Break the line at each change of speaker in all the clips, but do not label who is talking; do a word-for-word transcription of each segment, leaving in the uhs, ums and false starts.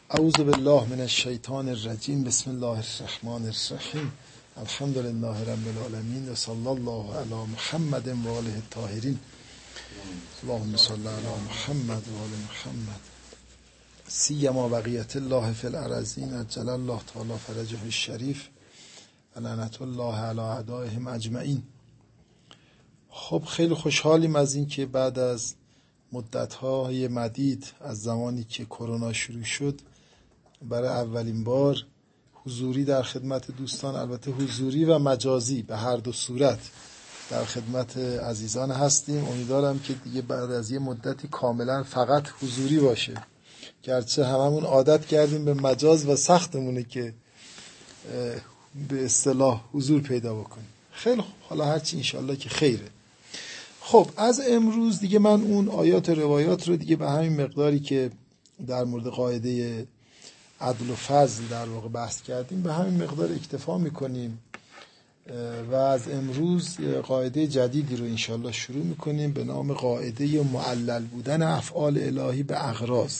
اعوذ بالله من الشیطان الرجیم. بسم الله الرحمن الرحیم. الحمد لله رب العالمین و صلی الله علی محمد و آله الطاهرین. اللهم صل علی محمد و آل محمد سیما بقیت الله فی الارضین عجل الله تعالی فرجه الشریف و لعنت الله علی اعدائهم اجمعین. خب خیلی خوشحالیم از این که بعد از مدت‌های مدید از زمانی که کرونا شروع شد برای اولین بار حضوری در خدمت دوستان، البته حضوری و مجازی به هر دو صورت در خدمت عزیزان هستیم. امیدوارم که دیگه بعد از یه مدتی کاملا فقط حضوری باشه، گرچه هممون عادت کردیم به مجاز و سختمونه که به اصطلاح حضور پیدا بکنیم. خیلی خوب، حالا هرچی انشالله که خیره. خب از امروز دیگه من اون آیات و روایات رو دیگه به همین مقداری که در مورد قاعده عدل و فضل در واقع بحث کردیم به همین مقدار اکتفا میکنیم و از امروز قاعده جدیدی رو انشالله شروع میکنیم به نام قاعده معلل بودن افعال الهی به اغراض.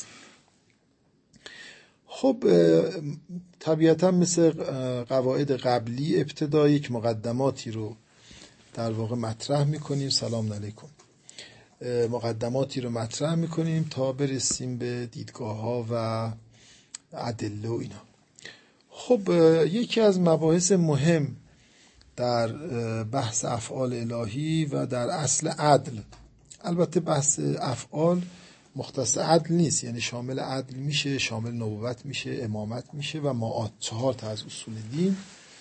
خب طبیعتا مثل قواعد قبلی ابتدا یک مقدماتی رو در واقع مطرح میکنیم. سلام علیکم. مقدماتی رو مطرح میکنیم تا برسیم به دیدگاه ها و ادله و اینا. خب یکی از مباحث مهم در بحث افعال الهی و در اصل عدل، البته بحث افعال مختص عدل نیست، یعنی شامل عدل میشه، شامل نبوت میشه، امامت میشه و معاد، چهار تا از اصول دین.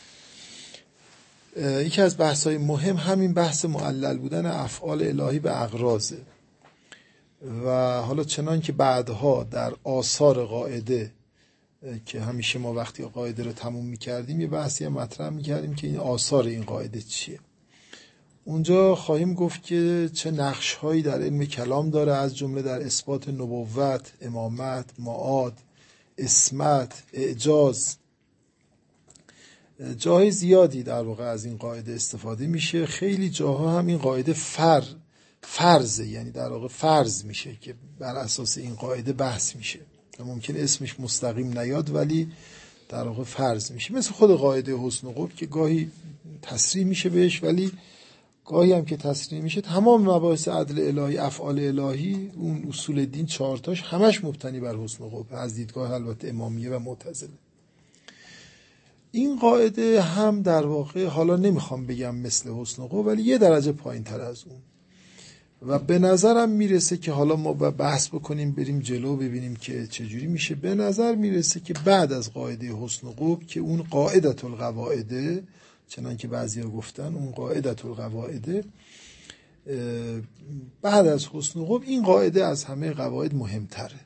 یکی از بحث‌های مهم همین بحث معلل بودن افعال الهی به اغراضه و حالا چنان که بعدها در آثار قاعده که همیشه ما وقتی قاعده رو تموم می‌کردیم یه بحثی هم مطرح می‌کردیم که این آثار این قاعده چیه. اونجا خواهیم گفت که چه نقش‌هایی در علم کلام داره، از جمله در اثبات نبوت، امامت، معاد، اسمت، اعجاز. جاهای زیادی در واقع از این قاعده استفاده میشه. خیلی جاها هم این قاعده فر فرضه، یعنی در واقع فرض میشه که بر اساس این قاعده بحث میشه. ممکن اسمش مستقیم نیاد ولی در واقع فرض میشه، مثل خود قاعده حسن و قبح که گاهی تصریح میشه بهش ولی گاهی هم که تصریح میشه تمام مباحث عدل الهی، افعال الهی، اون اصول دین چهارتاش همش مبتنی بر حسن و قبح از دیدگاه البته امامیه و معتزله. این قاعده هم در واقع حالا نمیخوام بگم مثل حسن و قبح ولی یه درجه پایین تر از اون و به نظرم میرسه که حالا ما بحث بکنیم بریم جلو ببینیم که چجوری میشه. به نظر میرسه که بعد از قاعده حسن و قبح که اون قاعدة القواعد، چنان که بعضیا گفتن اون قاعدة القواعد، بعد از حسن و قبح این قاعده از همه قواعد مهمتره،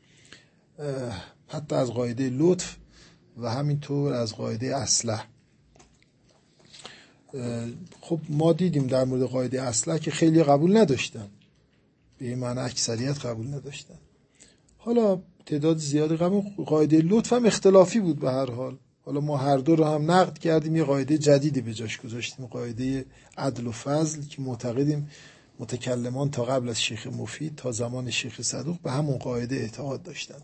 حتی از قاعده لطف و همینطور از قاعده اصلح. خب ما دیدیم در مورد قاعده اصلح که خیلی قبول نداشتن، به این معنی اکثریت قبول نداشتن. حالا تعداد زیادی قبول. قاعده لطف هم اختلافی بود به هر حال. حالا ما هر دو رو هم نقد کردیم، یه قاعده جدیدی به جاش گذاشتیم، قاعده عدل و فضل، که معتقدیم متکلمان تا قبل از شیخ مفید تا زمان شیخ صدوق به همون قاعده اعتقاد داشتن.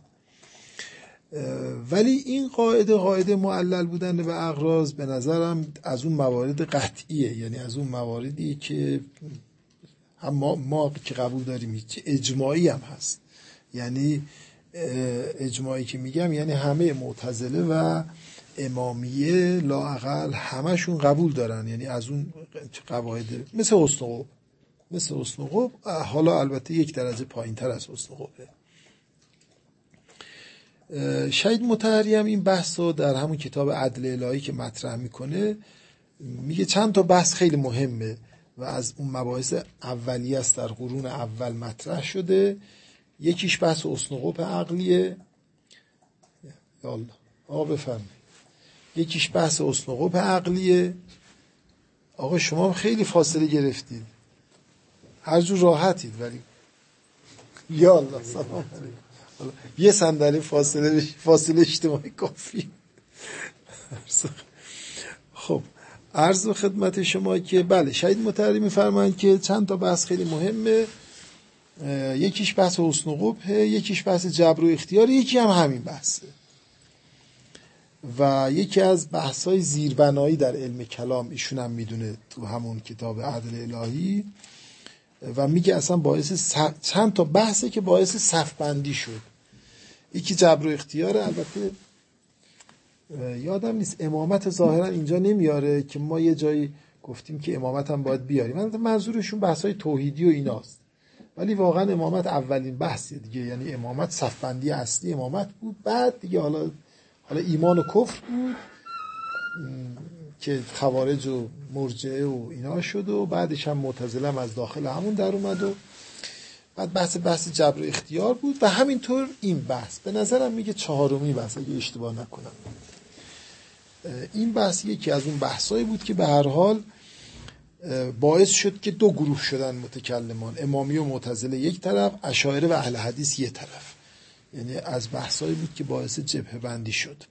ولی این قاعده قاعده معلل بودن به اغراض به نظرم از اون موارد قطعیه، یعنی از اون مواردی که هم ما, ما که قبول داریم که اجماعی هم هست. یعنی اجماعی که میگم یعنی همه معتزله و امامیه لااقل همشون قبول دارن، یعنی از اون قواعد مثل حسن و قبح، مثل حسن و قبح، حالا البته یک درجه پایین تر از حسن و قبح. شهید مطهری هم این بحث رو در همون کتاب عدل الهی که مطرح میکنه میگه چند تا بحث خیلی مهمه و از اون مباحث اولیه است، در قرون اول مطرح شده. یکیش بحث حسن و قبح عقلیه. یا الله آقا بفرمایید. یکیش بحث حسن و قبح عقلیه. آقا شما خیلی فاصله گرفتید، هر جور راحتید ولی یا الله سلام علیکم. یه صندلی فاصله فاصله اجتماعی کافی. خب عرض خدمت شما که بله، شهید مطهری میفرمایند که چند تا بحث خیلی مهمه یکیش بحث حسن و قبح، یکیش بحث جبر و اختیار، یکی هم همین بحثه. و یکی از بحث‌های زیربنایی در علم کلام ایشون هم میدونه تو همون کتاب عدل الهی، و میگه اصلا باعث صف... چند تا بحثه که باعث صف بندی شد. یکی جبر و اختیاره، البته یادم نیست امامت ظاهرا اینجا نمیاره که ما یه جایی گفتیم که امامت هم باید بیاریم، منظورشون بحث‌های توحیدی و ایناست، ولی واقعا امامت اولین بحثیه دیگه، یعنی امامت صف بندی اصلی امامت بود، بعد دیگه حالا حالا ایمان و کفر بود که خوارج و مرجعه و اینا شد، و بعدش هم معتزله هم از داخل همون در اومد، و بعد بحث بحث جبر و اختیار بود، و همینطور این بحث به نظرم میگه چهارمی بحث اگه اشتباه نکنم. این بحث یکی از اون بحثایی بود که به هر حال باعث شد که دو گروه شدن متکلمان، امامی و معتزله یک طرف، اشاعره و اهل حدیث یک طرف. یعنی از بحثایی بود که باعث جبهه بندی شد.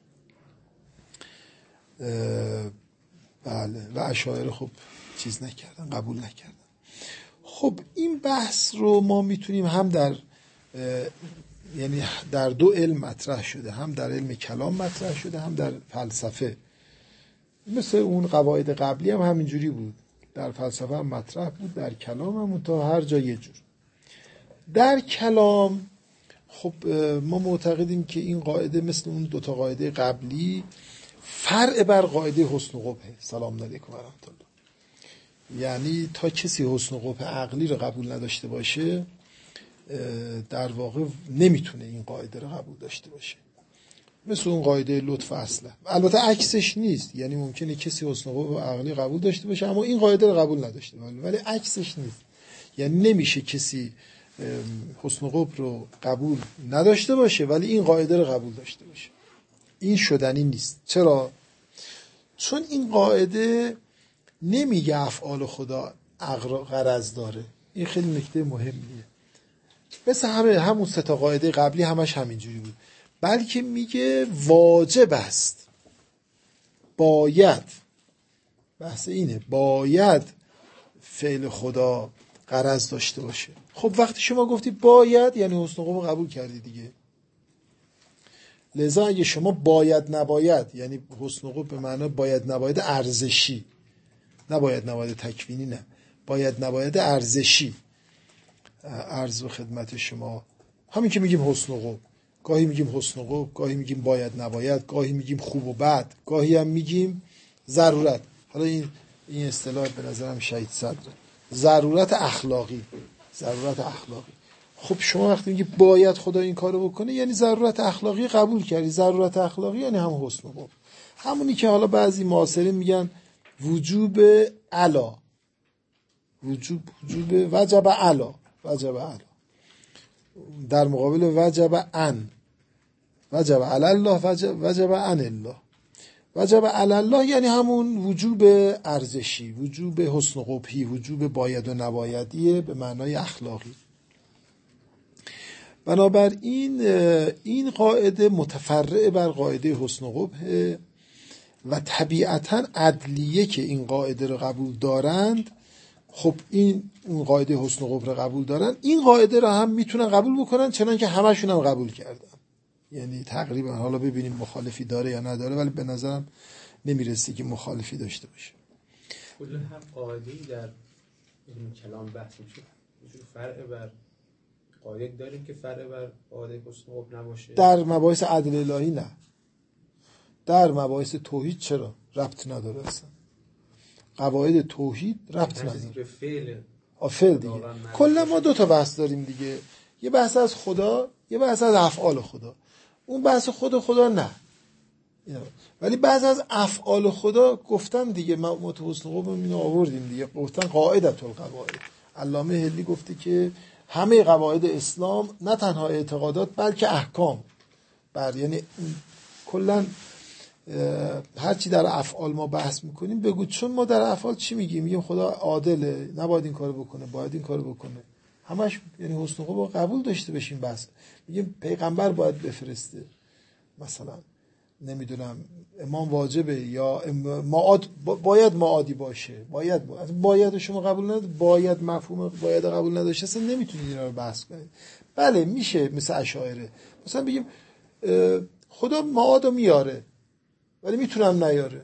بله، و اشاعره خب چیز نکردن، قبول نکردن. خب این بحث رو ما میتونیم هم در یعنی در دو علم مطرح شده، هم در علم کلام مطرح شده، هم در فلسفه. مثل اون قواعد قبلی هم همینجوری بود، در فلسفه هم مطرح بود، در کلام هم تا هر جا یه جور. در کلام خب ما معتقدیم که این قاعده مثل اون دوتا قاعده قبلی فرع بر قاعده حسن و قبح. سلام علیکم و رحمت الله. یعنی تا کسی حسن و قبح عقلی رو قبول نداشته باشه، در واقع نمیتونه این قاعده رو قبول داشته باشه. مثل اون قاعده لطف اصله. البته عکسش نیست، یعنی ممکنه کسی حسن و قبح عقلی قبول داشته باشه اما این قاعده رو قبول نداشته باشه، ولی عکسش نیست. یعنی نمیشه کسی حسن و قبح رو قبول نداشته باشه ولی این قاعده رو قبول داشته باشه. این شدنی نیست. چرا؟ چون این قاعده نمیگه افعال خدا غرض داره. این خیلی نکته مهمیه. مثل همه همون سه تا قاعده قبلی همش همینجوری بود، بلکه میگه واجب است، باید، بحث اینه، باید فعل خدا غرض داشته باشه. خب وقتی شما گفتی باید یعنی حسن و قبح قبول کردی دیگه. لذا اگه شما باید نباید، یعنی حسن و قبح به معنی باید نباید ارزشی، نباید نباید تکوینی، نه باید نباید ارزشی عرض به خدمت شما، همین که میگیم حسن و قبح، گاهی میگیم حسن و قبح، گاهی میگیم باید نباید، گاهی میگیم خوب و بد، گاهی هم میگیم ضرورت. حالا این این اصطلاح به نظرم شهید صدره، ضرورت اخلاقی، ضرورت اخلاقی. خب شما وقتی میگی باید خدا این کارو بکنه یعنی ضرورت اخلاقی قبول کردی. ضرورت اخلاقی یعنی هم حسن و قبح، همونی که حالا بعضی معاصرین میگن وجوب علا، وجوب وجوب وجب علا، وجب علا در مقابل وجب ان، وجب علی الله، وجب وجب عن الله. وجب علی الله یعنی همون وجوب ارزشی، وجوب حسن و قبحی، وجوب باید و نبایدیه به معنای اخلاقی. بنابراین این قاعده متفرع بر قاعده حسن و قبح و طبیعتاً عدلیه که این قاعده رو قبول دارند. خب این اون قاعده حسن و قبح رو قبول دارن، این قاعده رو هم میتونن قبول بکنن، چنان که همشون هم قبول کردن. یعنی تقریبا، حالا ببینیم مخالفی داره یا نداره، ولی به نظرم نمیرسه که مخالفی داشته باشه.
کل هم قاعده‌ای در علم کلام بحث میشه، وجود فرع بر قاعده داریم که فرع بر قاعده حسن و قبح نباشه. در
مباحث عدل الهی نه، در مباحث توحید چرا ربط نداره اصلا. قواعد توحید ربط نداره.
فعل
فعل دیگه. کلا ما دو تا بحث داریم دیگه، یه بحث از خدا، یه بحث از افعال خدا. اون بحث خود خدا نه، ولی بعض از افعال خدا گفتن دیگه. ما متوسط قوم اینو آوردیم دیگه، گفتن قاعدت القواعد. علامه هلی گفته که همه قواعد اسلام نه تنها اعتقادات بلکه احکام بر، یعنی کلا هر چی در افعال ما بحث میکنیم بگو، چون ما در افعال چی میگیم؟ میگیم خدا عادله، نباید این کارو بکنه، باید این کارو بکنه، همش یعنی حسن و قبح قبول داشته باشیم. بس میگیم پیغمبر باید بفرسته مثلا، نمیدونم امام واجبه یا معاد باید معادی باشه، باید باید, باید شما قبول ندارید، باید مفهوم باید قبول نداشته اصلا نمیتونید اینا رو بحث کنید. بله میشه مثل اشاعره مثلا بگیم خدا معادو میاره ولی میتونم نیاره.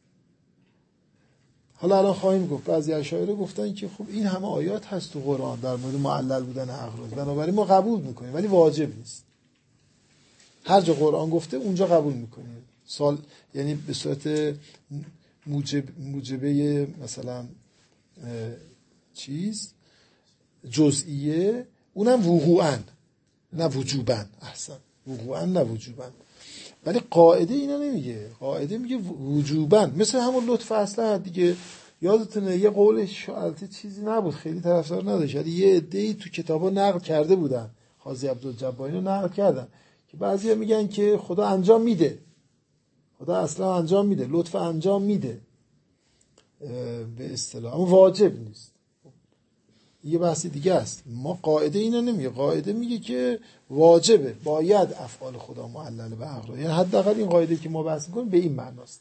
حالا الان خواهیم گفت بعضی اشاعره گفتن که خب این همه آیات هست تو قرآن در مورد معلل بودن اغراض، بنابراین ما قبول میکنیم ولی واجب نیست. هر جا قرآن گفته اونجا قبول میکنیم. سال یعنی به صورت موجب موجبه مثلا چیز جزئیه، اونم وقوعاً نه وجوباً. احسن، وقوعاً نه وجوباً. ولی قاعده اینا نمیگه، قاعده میگه وجوباً. مثل همون لطف اصلا دیگه، یادتونه یه قولش البته چیزی نبود، خیلی طرفدار نداشت، ولی یه عده‌ای تو کتابا نقل کرده بودن، قاضی عبدالجباری رو نقل کردن که بعضیا میگن که خدا انجام میده، خدا اصلا انجام میده، لطف انجام میده به اصطلاح، اما واجب نیست. یه بحث دیگه است. ما قاعده اینا نمیگه، قاعده میگه که واجبه، باید افعال خدا معلل به اغراض، یعنی حداقل این قاعده که ما بحث میکنیم به این معناست.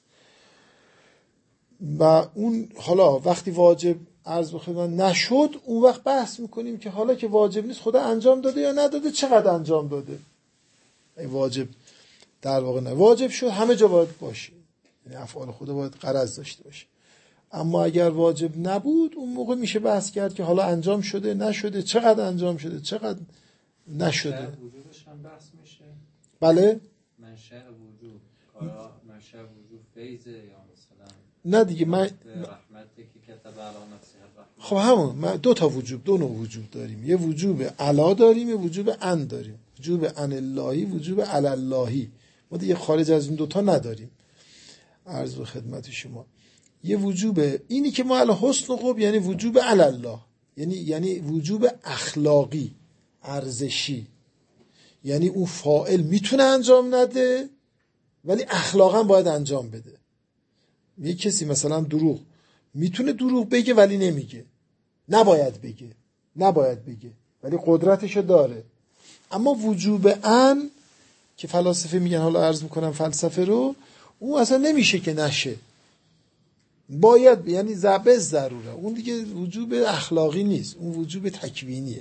و اون حالا وقتی واجب عرض به خدمت نشد، اون وقت بحث میکنیم که حالا که واجب نیست خدا انجام داده یا نداده، چقدر انجام داده. ای واجب در واقع نه، واجب شد همه جا باید باشه، یعنی افعال خدا باید غرض داشته باشه. اما اگر واجب نبود، اون موقع میشه بحث کرد که حالا انجام شده نشده، چقدر انجام شده چقدر نشده.
منشأ وجودش هم بحث میشه.
بله
منشأ وجود، آیا منشأ وجود فیضه یا مثلا
نه دیگه من
رحمتی که کتب علی نفسه الرحمت.
خب همون ما دو تا وجوب، دو نوع وجوب داریم، یه وجوب علا داریم، یه وجوب ان داریم. وجوب ان اللهی، وجوب علی اللهی. ما دیگه خارج از این دوتا نداریم. عرض به خدمت شما یه وجوب اینی که ما الان حسن و قب، یعنی وجوب علی الله، یعنی یعنی وجوب اخلاقی ارزشی، یعنی اون فاعل میتونه انجام نده ولی اخلاقا باید انجام بده. یه کسی مثلا دروغ میتونه دروغ بگه ولی نمیگه، نباید بگه، نباید بگه ولی قدرتشو داره. اما وجوب ان که فلاسفه میگن، حالا عرض میکنم فلسفه رو، اون اصلا نمیشه که نشه، باید، یعنی زبه ضروره. اون دیگه وجوب اخلاقی نیست، اون وجوب تکوینیه.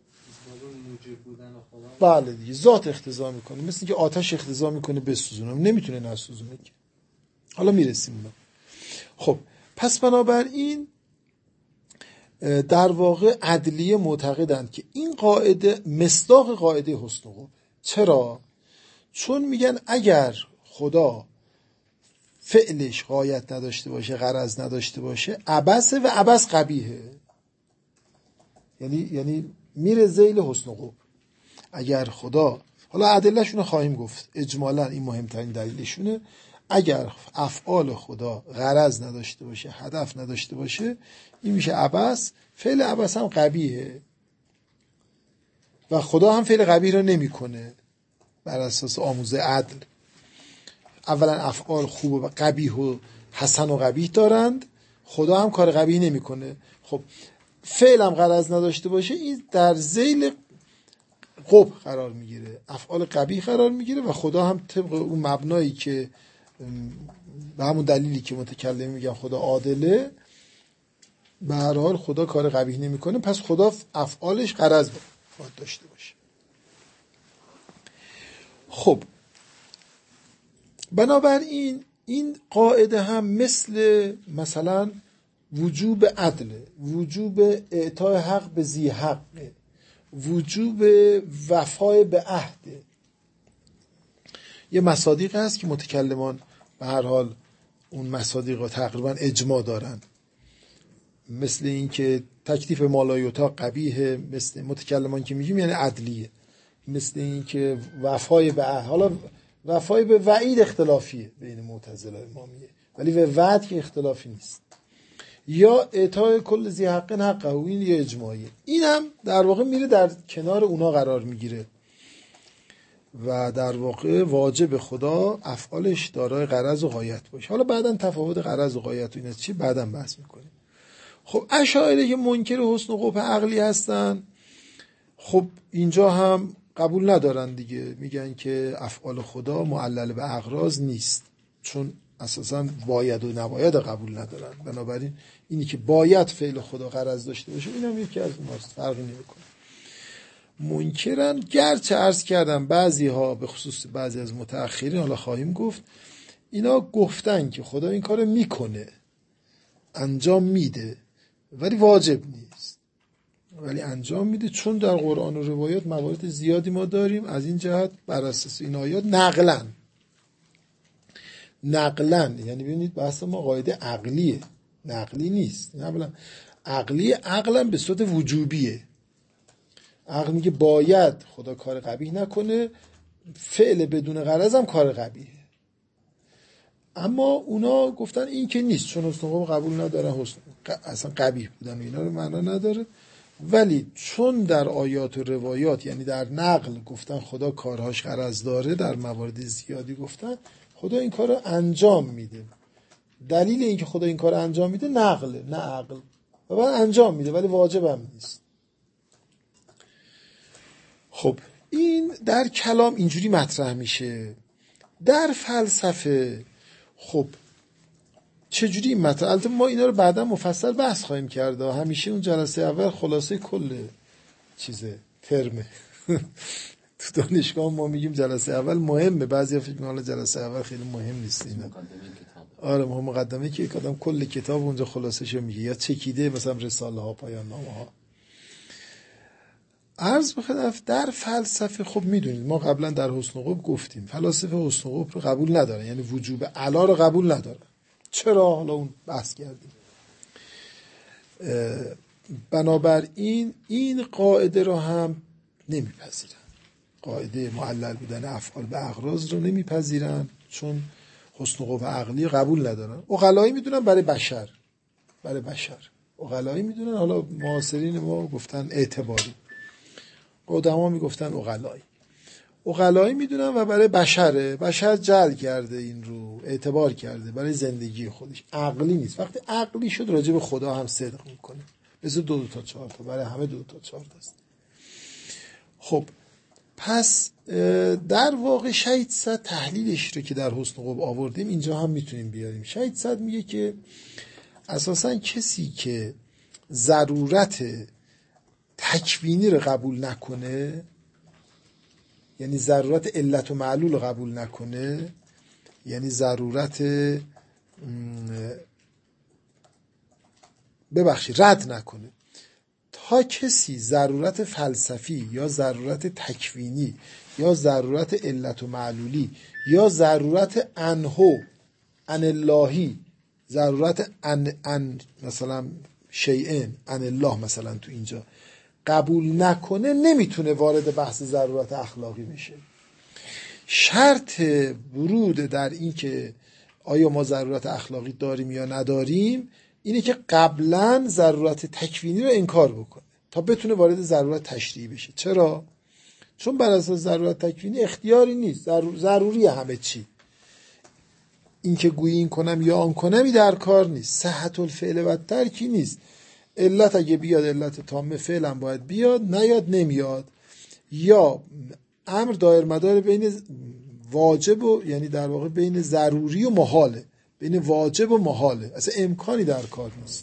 بله دیگه ذات اقتضا میکنه، مثل اینکه آتش اقتضا میکنه بسوزونه، نمیتونه نسوزونه که. حالا میرسیم ما. خب پس بنابراین در واقع عدلیه معتقدند که این قاعده مصداق قاعده حسن و قبح. چرا؟ چون میگن اگر خدا فعلش غایت نداشته باشه، غرض نداشته باشه، عبثه و عبث قبیحه، یعنی یعنی میره ذیل حسن و قبح. اگر خدا، حالا ادله‌شون رو خواهیم گفت، اجمالا این مهمترین دلیلشونه، اگر افعال خدا غرض نداشته باشه، هدف نداشته باشه، این میشه عبث. فعل عبث هم قبیحه و خدا هم فعل قبیح رو نمیکنه بر اساس آموزه عدل. اولا افعال خوب و قبیح و حسن و قبیح دارند، خدا هم کار قبیح نمیکنه. خب فعل هم غرض نداشته باشه، این در ذیل قبح قرار میگیره، افعال قبیح قرار میگیره و خدا هم طبق اون مبنایی که به همون دلیلی که متکلم میگن خدا عادله، به هر حال خدا کار قبیح نمیکنه، پس خدا افعالش غرض باید داشته باشه. خب بنابراین این قاعده هم مثل مثلا وجوب عدل، وجوب اعطای حق به ذی حق، وجوب وفای به عهد، یه مصادیق هست که متکلمان به هر حال اون مصادیق تقریبا اجماع دارن، مثل این که تکلیف مالایوتا قبیحه، مثل متکلمان که میگیم یعنی عدلیه، مثل این که وفای به عهد. حالا وفای به وعید اختلافیه بین معتزله و امامیه، ولی به وعد که اختلافی نیست. یا اعطای کل ذی حق حقه، این یه اجماعیه. این هم در واقع میره در کنار اونا قرار میگیره و در واقع واجب خدا افعالش دارای غرض و غایت باشه. حالا بعداً تفاوت غرض و غایت و اینا چی بعداً بحث میکنیم. خب اشاعره که منکر حسن و قبح عقلی هستن، خب اینجا هم قبول ندارن دیگه، میگن که افعال خدا معلل به اغراض نیست، چون اساساً باید و نباید قبول ندارن. بنابراین اینی که باید فعل خدا غرض داشته باشه اینم یکی از اوناست، فرقی نمیکنه. منکرن، گرچه عرض کردم بعضی ها به خصوص بعضی از متأخرین، حالا خواهیم گفت، اینا گفتن که خدا این کارو میکنه، انجام میده، ولی واجب نیست، ولی انجام میده، چون در قرآن و روایات موارد زیادی ما داریم از این جهت بر اساس این آیات نقلن نقلن یعنی ببینید بحث ما قاعده عقلیه، نقلی نیست. نقلن عقلی، عقلن به صورت وجوبیه. عقل میگه باید خدا کار قبیح نکنه، فعل بدون غرض هم کار قبیحه. اما اونا گفتن این که نیست، چون حسن قبول قبول نداره، حسن اصلا قبیح بودن اینا رو معنا نداره. ولی چون در آیات و روایات یعنی در نقل گفتن خدا کارهاش غرض داره، در موارد زیادی گفتن خدا این کار رو انجام میده. دلیل اینکه خدا این کار رو انجام میده نقله، نه عقل، و بعد انجام میده ولی واجب هم نیست. خب این در کلام اینجوری مطرح میشه. در فلسفه خب چجوری این مطرح؟ البته ما اینا رو بعدا مفصل بحث خواهیم کرد، همیشه اون جلسه اول خلاصه کل چیزه ترمه. تو دانشگاه ما میگیم جلسه اول مهمه، بعضیا فکر میکنن جلسه اول خیلی مهم نیست اینا. آره ما مقدمه که آدم کل کتاب اونجا خلاصه‌شو میگه، یا چکیده مثلا رساله ها، پایان نامه ها. عرض بخدم در فلسفه خب میدونید ما قبلا در حسن قبح گفتیم فلاسفه حسن قبح رو قبول ندارن، یعنی وجوب علا رو قبول ندارن. چرا؟ حالا اون بحث کردیم. بنابراین این قاعده رو هم نمیپذیرن، قاعده معلل بودن افعال به اغراض رو نمیپذیرن، چون حسن قبح عقلی قبول ندارن. عقلایی میدونن برای بشر، برای بشر عقلایی میدونن، حالا معاصرین ما گفتن اعتباری، قدما میگفتن عقلایی، عقلایی میدونن و برای بشره، بشر جعل کرده این رو، اعتبار کرده برای زندگی خودش، عقلی نیست. وقتی عقلی شد راجع به خدا هم صدق میکنه، مثل دو دو تا چهار تا، برای همه دو تا چهار تا است. خب پس در واقع شهید صد تحلیلش رو که در حسن قبح آوردیم اینجا هم میتونیم بیاریم. شهید صد میگه که اساساً کسی که ضرورت تکوینی رو قبول نکنه، یعنی ضرورت علت و معلول رو قبول نکنه، یعنی ضرورت ببخشید رد نکنه، تا کسی ضرورت فلسفی یا ضرورت تکوینی یا ضرورت علت و معلولی یا ضرورت انهو ان اللهی، ضرورت ان, ان مثلا شیئن ان الله مثلا تو اینجا قبول نکنه، نمیتونه وارد بحث ضرورت اخلاقی بشه. شرط ورود در این که آیا ما ضرورت اخلاقی داریم یا نداریم اینه که قبلا ضرورت تکوینی رو انکار بکنه تا بتونه وارد ضرورت تشریعی بشه. چرا؟ چون بر اساس ضرورت تکوینی اختیاری نیست، ضرور، ضروری همه چی. این که گویی این کنم یا آن کنمی در کار نیست، صحت الفعل و ترکی نیست. علت اگه بیاد علت تامه فعلا باید بیاد، نیاد نمیاد. یا امر دایر مدار بین واجب و یعنی در واقع بین ضروری و محاله، بین واجب و محاله، اصلا امکانی در کار نیست.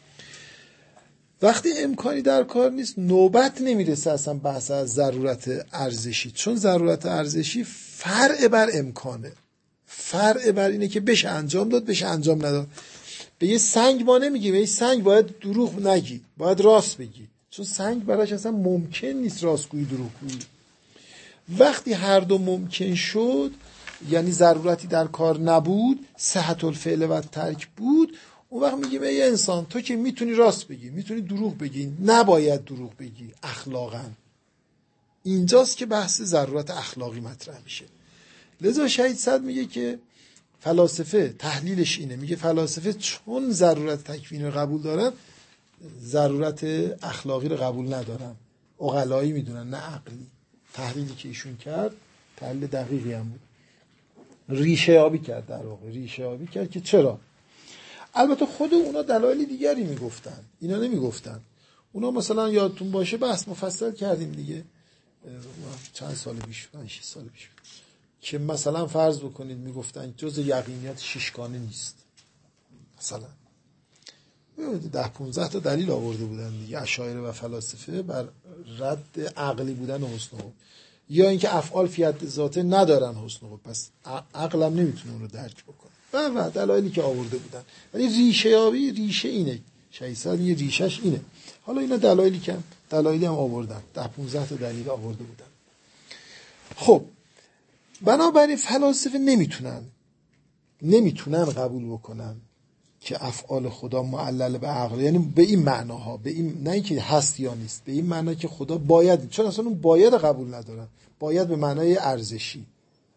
وقتی امکانی در کار نیست نوبت نمیرسه اصلا بحث از ضرورت ارزشی، چون ضرورت ارزشی فرع بر امکانه، فرع بر اینه که بشه انجام داد بشه انجام نداد. به یه سنگ ما نمیگیم به یه سنگ باید دروغ نگی، باید راست بگی، چون سنگ براش اصلا ممکن نیست راستگویی دروغگویی. وقتی هر دو ممکن شد یعنی ضرورتی در کار نبود، صحت الفعل و ترک بود، اون وقت میگیم ای انسان تو که میتونی راست بگی، میتونی دروغ بگی، نباید دروغ بگی اخلاقا. اینجاست که بحث ضرورت اخلاقی مطرح میشه. لذا شهید صد میگه که فلاسفه تحلیلش اینه، میگه فلاسفه چون ضرورت تکوینی رو قبول دارن ضرورت اخلاقی رو قبول ندارن، عقلایی میدونن نه عقلی. تحلیلی که ایشون کرد تحلیل دقیقی هم بود، ریشه یابی کرد، در واقع ریشه یابی کرد که چرا. البته خود اونا دلایل دیگری میگفتن، اینا نمیگفتن. اونا مثلا یادتون باشه بحث مفصل کردیم دیگه، چند سال پیش پنج شش سال پیش که مثلا فرض بکنید میگفتن جز یقینیات ششگانه نیست، مثلا ده پونزده تا دلیل آورده بودن دیگه اشاعره و فلاسفه بر رد عقلی بودن حسن خوب، یا اینکه افعال فی حد ذاته ندارن حسن خوب، پس عقلم نمیتونه اون رو درک بکنه و و دلایلی که آورده بودن. ولی ریشه یابی ریشه اینه، شیصد یه ریشش اینه. حالا اینا دلایلی که دلایلی هم آوردن، ده پونزده تا دلیل آورده بودن. خب بنابراین فلاسفه نمیتونن نمیتونن قبول بکنن که افعال خدا معلل به عقل، یعنی به این معناها، به این نه اینکه هست یا نیست، به این معنا که خدا باید، چون اصلا اون باید قبول ندارن، باید به معنای ارزشی،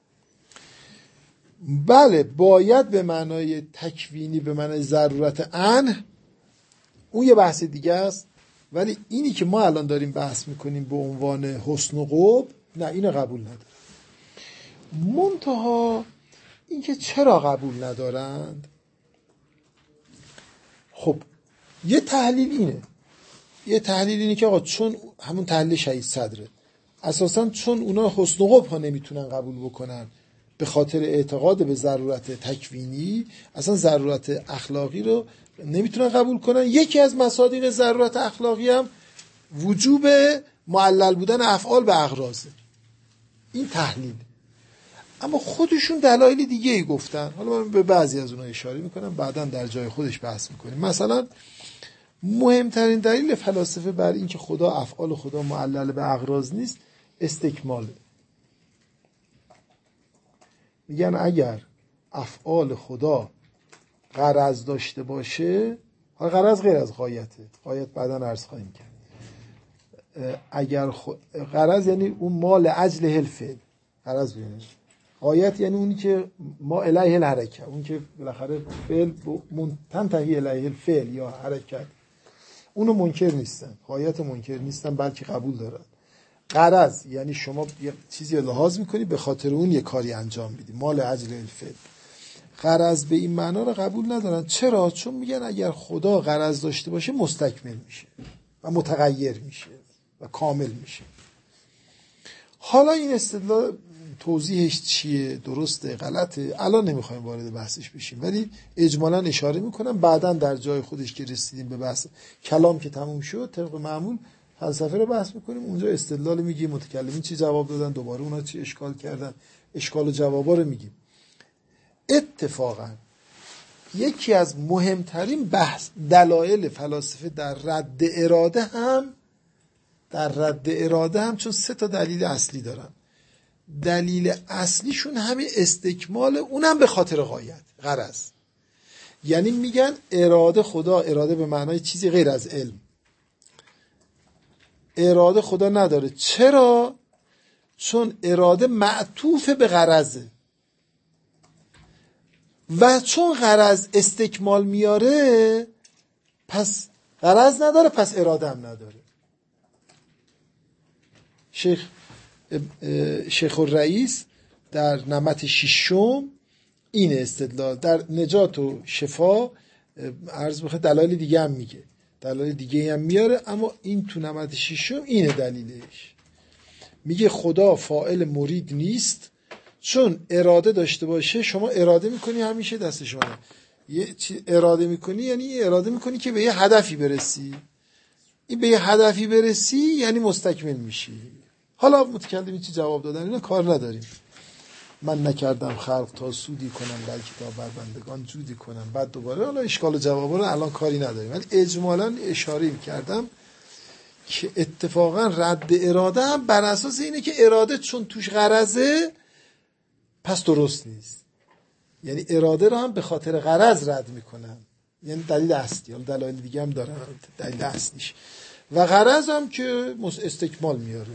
بله باید به معنای تکوینی، به معنای ضرورت ان، اون یه بحث دیگه است. ولی اینی که ما الان داریم بحث میکنیم به عنوان حسن و قبح، نه اینو قبول ندارن. منتها اینکه چرا قبول ندارند، خب یه تحلیل اینه یه تحلیل اینه که آقا چون همون تحلیل شهید صدره، اساساً چون اونا حسن و قبح ها نمیتونن قبول بکنن به خاطر اعتقاد به ضرورت تکوینی، اصلا ضرورت اخلاقی رو نمیتونن قبول کنن. یکی از مصادیق ضرورت اخلاقی هم وجوب معلل بودن افعال به اغراضه. این تحلیل. اما خودشون دلایل دیگه ای گفتن، حالا من به بعضی از اونها اشاره میکنم، بعداً در جای خودش بحث میکنیم. مثلا مهمترین دلیل فلاسفه بر این که خدا افعال خدا معلل به اغراض نیست استکماله. میگن اگر افعال خدا غرض داشته باشه، حالا غرض غیر از غایته، غایت بعداً عرض خواهیم کرد، اگر خ... غرض یعنی اون مال اجل الفعل، غرض بینید، غایت یعنی اونی که ما الیه الحرکه، اون که بالاخره فعل منتهی الیه الفعل یا حرکت، اونو منکر نیستن، غایت منکر نیستن، بلکه قبول دارن. غرض یعنی شما یه چیزی رو لحاظ میکنی به خاطر اون یه کاری انجام میدی، مال اجل الفعل. غرض به این معنا رو قبول ندارن. چرا؟ چون میگن اگر خدا غرض داشته باشه مستکمل میشه و متغیر میشه و کامل میشه. حالا این استدلال توضیحش چیه، درسته غلطه، الان نمیخوایم وارد بحثش بشیم، ولی اجمالا اشاره میکنم، بعداً در جای خودش که رسیدیم به بحث کلام که تموم شد طبق معمول فلسفه رو بحث میکنیم، اونجا استدلال میگیم، متکلمین چی جواب دادن، دوباره اونا چی اشکال کردن، اشکال و جوابا رو میگیم. اتفاقا یکی از مهمترین بحث دلایل فلاسفه در رد اراده هم در رد اراده هم چون سه تا دلیل اصلی دارن، دلیل اصلیشون همین استکمال، اونم به خاطر غایت، غرض. یعنی میگن اراده خدا، اراده به معنای چیزی غیر از علم، اراده خدا نداره. چرا؟ چون اراده معطوف به غرضه و چون غرض استکمال میاره پس غرض نداره، پس اراده هم نداره. شیخ شیخ الرئیس در نمط ششم این استدلال، در نجات و شفا عرض بخواه دلایل دیگه هم میگه، دلایل دیگه هم میاره، اما این تو نمط ششم اینه دلیلش. میگه خدا فاعل مرید نیست، چون اراده داشته باشه، شما اراده میکنی همیشه دست شما، یه چی اراده میکنی یعنی اراده میکنی که به یه هدفی برسی، این به یه هدفی برسی یعنی مستکمل میشی. حالا متکلمین چی جواب دادن اینا کار نداریم، من نکردم خلق تا سودی کنم بلکه تا بر بندگان جودی کنم، بعد دوباره حالا اشکال و جواب رو الان کاری نداریم، ولی اجمالاً اشاره کردم که اتفاقا رد اراده هم بر اساس اینه که اراده چون توش غرضه پس درست نیست، یعنی اراده رو هم به خاطر غرض رد میکنن، یعنی دلیل اصلی، حالا دلایل دیگه هم دارن دلیل اصلیش، و غرض هم که استکمال میاره.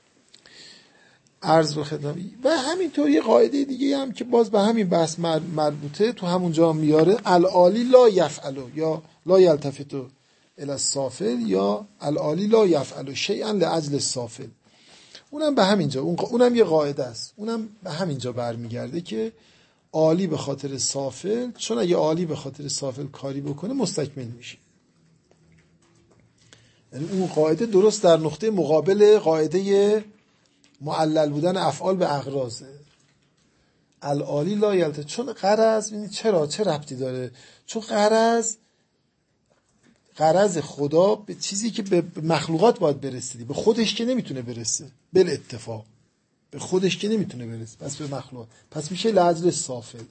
عرض به خدمت و همینطور یه قاعده دیگه هم که باز به همین بحث مربوطه تو همون جا میاره، العالی لا یفعلو یا لا یلتفتو الی السافل یا العالی لا یفعلو شیئا لاجل السافل. اونم به همین جا، اونم یه قاعده است، اونم به همین جا برمیگرده که عالی به خاطر سافل، چون اگه عالی به خاطر سافل کاری بکنه مستکمل میشه. یعنی اون قاعده درست در نقطه مقابل قاعده معلل بودن افعال به اغراضه. العالی لا یلتفت، چون غرض، ببینید چرا چه ربطی داره؟ چون غرض غرض خدا به چیزی که به مخلوقات باید برسه، به خودش که نمیتونه برسه، بل اتفاق به خودش که نمیتونه برسه، پس به مخلوقات، پس میشه لاجل سافل.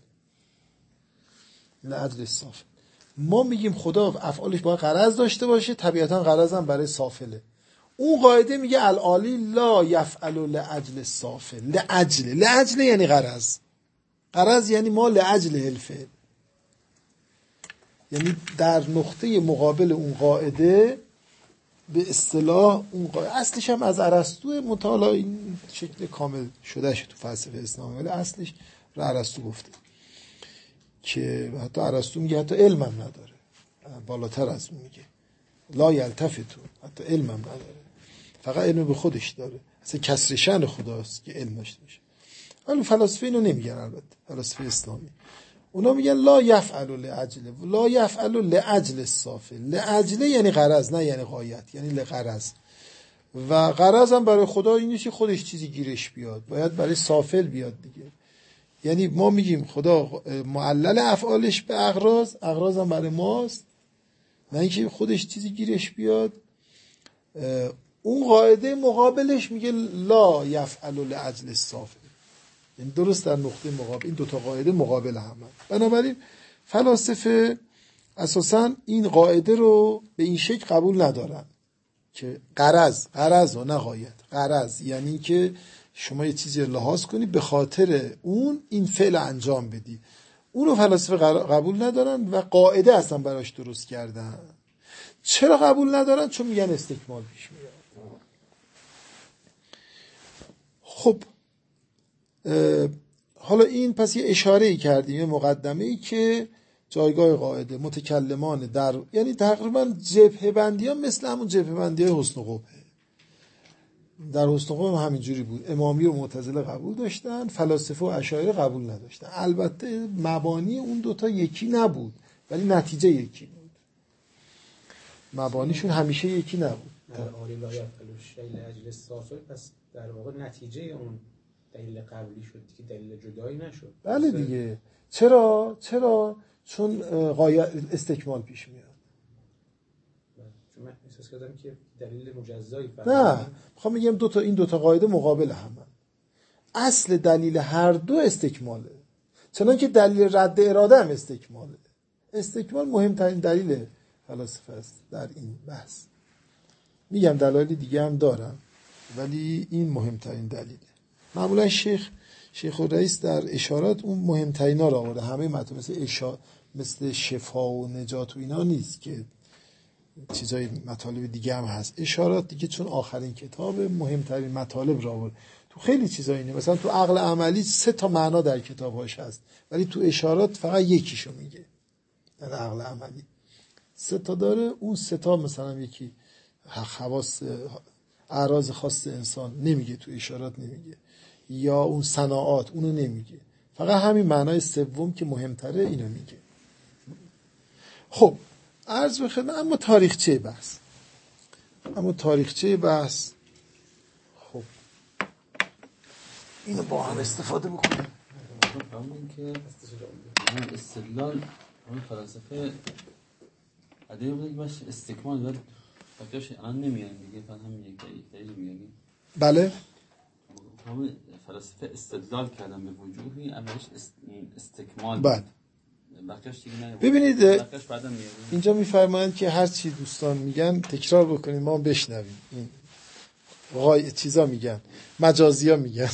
لاجل سافل ما میگیم خدا افعالش باید غرض داشته باشه، طبیعتا غرض هم برای سافله. اون قاعده میگه العالی لا یفعل لاجل سافل. لاجل لاجل یعنی غرض، غرض یعنی ما لاجل الفعل، یعنی در نقطه مقابل اون قاعده به اصطلاح اون قاعده اصلش هم از ارسطو، مطالعه این شکل کامل شده شه تو فلسفه اسلام، ولی اصلش رو ارسطو گفته که حتی ارسطو میگه حتی علمم نداره، بالاتر از اون میگه لا یلتفتون، حتی علمم نداره، فقط علم به خودش داره، اصلا کسر شأن خداست که علم داشته باشه. ولی فلاسفه اینو نمیگن، البته فلاسفه اسلامی اونا میگن لا یفعل لاجل، لا یفعل لاجل السافل. لاجل یعنی غرض، نه یعنی غایت، یعنی لغرض. و غرض هم برای خدا این نیست که خودش چیزی گیرش بیاد، باید برای سافل بیاد دیگه. یعنی ما میگیم خدا معلل افعالش به اغراض، اغراض هم برای ماست، نه اینکه خودش چیزی گیرش بیاد. اون قاعده مقابلش میگه لا یفعل لاجل السافل، یعنی درست در نقطه مقابل. این دوتا قاعده مقابل هم هست. بنابراین فلاسفه اساساً این قاعده رو به این شکل قبول ندارن که غرض، غرض و نه غایت. غرض یعنی که شما یه چیزی رو لحاظ کنی به خاطر اون این فعل انجام بدی. اون رو فلاسفه قبول ندارن و قاعده اصلا براش درست کردن. چرا قبول ندارن؟ چون میگن استکمال پیش میاد. خب حالا این پس یه اشاره‌ای کردیم، یه مقدمه‌ای که جایگاه قاعده متکلمان در، یعنی تقریبا جبهه بندی ها مثل همون جبهه بندی های حسن قبه. در حسن قبه هم همینجوری بود، امامی و معتزله قبول داشتن، فلاسفه و اشاعره قبول نداشتن. البته مبانی اون دوتا یکی نبود ولی نتیجه یکی بود، مبانیشون همیشه یکی نبود.
عالی لا یفعل الشیء لاجل السافل، پس در واقع نتیجه اون دلیل قبلی شد که دلیل جدایی نشد.
بله دیگه. چرا؟ چرا؟ چون غایت استکمال پیش میاد.
چون من احساس کردم که دلیل مجزایی فرق.
نه، میخوام بگم دو تا این دو تا قاعده مقابل همن. اصل دلیل هر دو استکماله. چنانکه دلیل رد اراده هم استکماله. استکمال مهمترین دلیل فلسفه است در این بحث. میگم دلایل دیگه هم دارم ولی این مهمترین دلیله. معمولا شیخ شیخ الرئیس در اشارات اون مهمترینا رو آورده. همه مطالب مثل اشا مثل شفا و نجات و اینا نیست که چیزای مطالب دیگه هم هست. اشارات دیگه چون آخرین کتاب مهمترین مطالب را آورده. تو خیلی چیزا اینه، مثلا تو عقل عملی سه تا معنا در کتاباش هست ولی تو اشارات فقط یکیشو میگه. در عقل عملی سه تا داره، اون سه تا مثلا یکی خواص اعراض خاص انسان نمیگه، تو اشارات نمیگه، یا اون صناعات اونو نمیگه، فقط همین معنای سوم که مهمتره اینو میگه. خب عرض به خدمت اما تاریخچه بحث اما تاریخچه بحث خب اینو با هم استفاده بکنیم.
همون که همون استدلال همون فلسفه عدیه بوده که باش استکمال و فکرش الان نمیان دیگه، فقط همین یک دلیل میگن.
بله
همون فلسفه استدلال کردن به وجوهی اولش استکمال.
بله
بقیش دیگه نه.
ببینید اینجا میفرمایند که هر چی دوستان میگن تکرار بکنید ما بشنویم. این غای چیزا میگن، مجازیا میگن.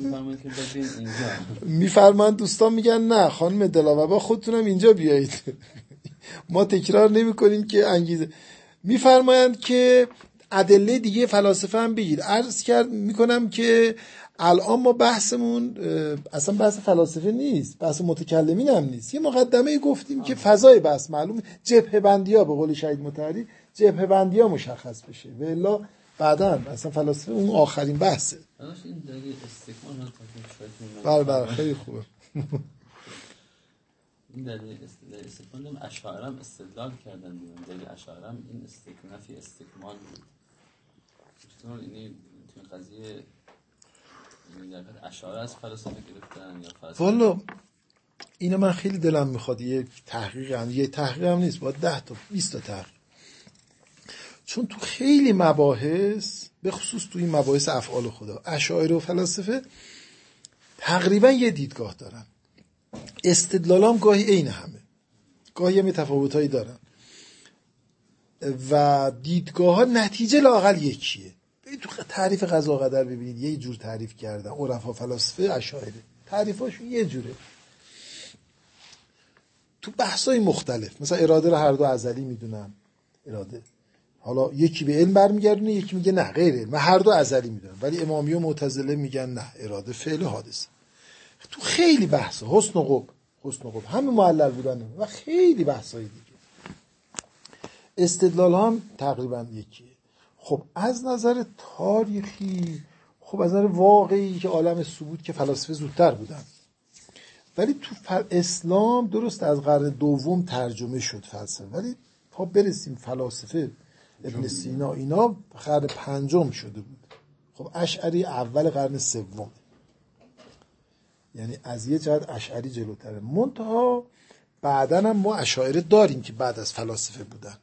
میفرمایند دوستان میگن نه خانم دلاور خودتونم اینجا بیایید. ما تکرار نمی کنیم که انگیزه. میفرمایند که ادله دیگه فلاسفه هم بگید. عرض کرد میکنم که الان ما بحثمون اصلا بحث فلاسفه نیست، بحث متکلمین هم نیست. یه مقدمه گفتیم آه. که فضای بحث معلوم، جبهه بندی ها به قول شهید مطهری جبهه بندی ها مشخص بشه و الا بعداً اصلا فلاسفه اون آخرین بحثه.
این دلیل استکمال
بله بله خیلی خوبه.
این دلیل استکمال هم اشاعره هم استدلال کردن دیدن. دلیل اشاعره هم این استکمال نفی استکمال بود. چطور اینی تو قضیه اشعار از فلسفه گرفتن یا فلسفه؟
والا اینو من خیلی دلم میخواد یه تحقیق هم یه تحقیق هم نیست، باید ده تا بیست تا تحقیق، چون تو خیلی مباحث به خصوص تو این مباحث افعال خدا اشاعره و فلاسفه تقریبا یه دیدگاه دارن، استدلالام گاهی عین همه، گاهی هم تفاوتایی دارن و دیدگاه ها نتیجه لااقل یکیه. تو تعریف قضا و قدر ببینید یه جور تعریف کردن عرفا فلاسفه اشاعره، تعریفاشون یه جوره. تو بحثای مختلف مثلا اراده رو هر دو ازلی میدونن، اراده حالا یکی به علم برمیگردونه، یکی میگه نه غیر علم، هر دو ازلی میدونن، ولی امامی و معتزله میگن نه اراده فعل حادثه. تو خیلی بحثا حسن و قبح، حسن و قبح همه معلل بودن و خیلی بحثای دیگه استدلال هم تقریبا یکیه. خب از نظر تاریخی، خب از نظر واقعی که عالم ثبوت که فلاسفه زودتر بودن، ولی تو اسلام درست از قرن دوم ترجمه شد فلسفه، ولی تا برسیم فلاسفه ابن سینا اینا قرن پنجم شده بود. خب اشعری اول قرن سوم، یعنی از یه جهت اشعری جلوتره. منتها بعداً هم ما اشاعره داریم که بعد از فلاسفه بودن.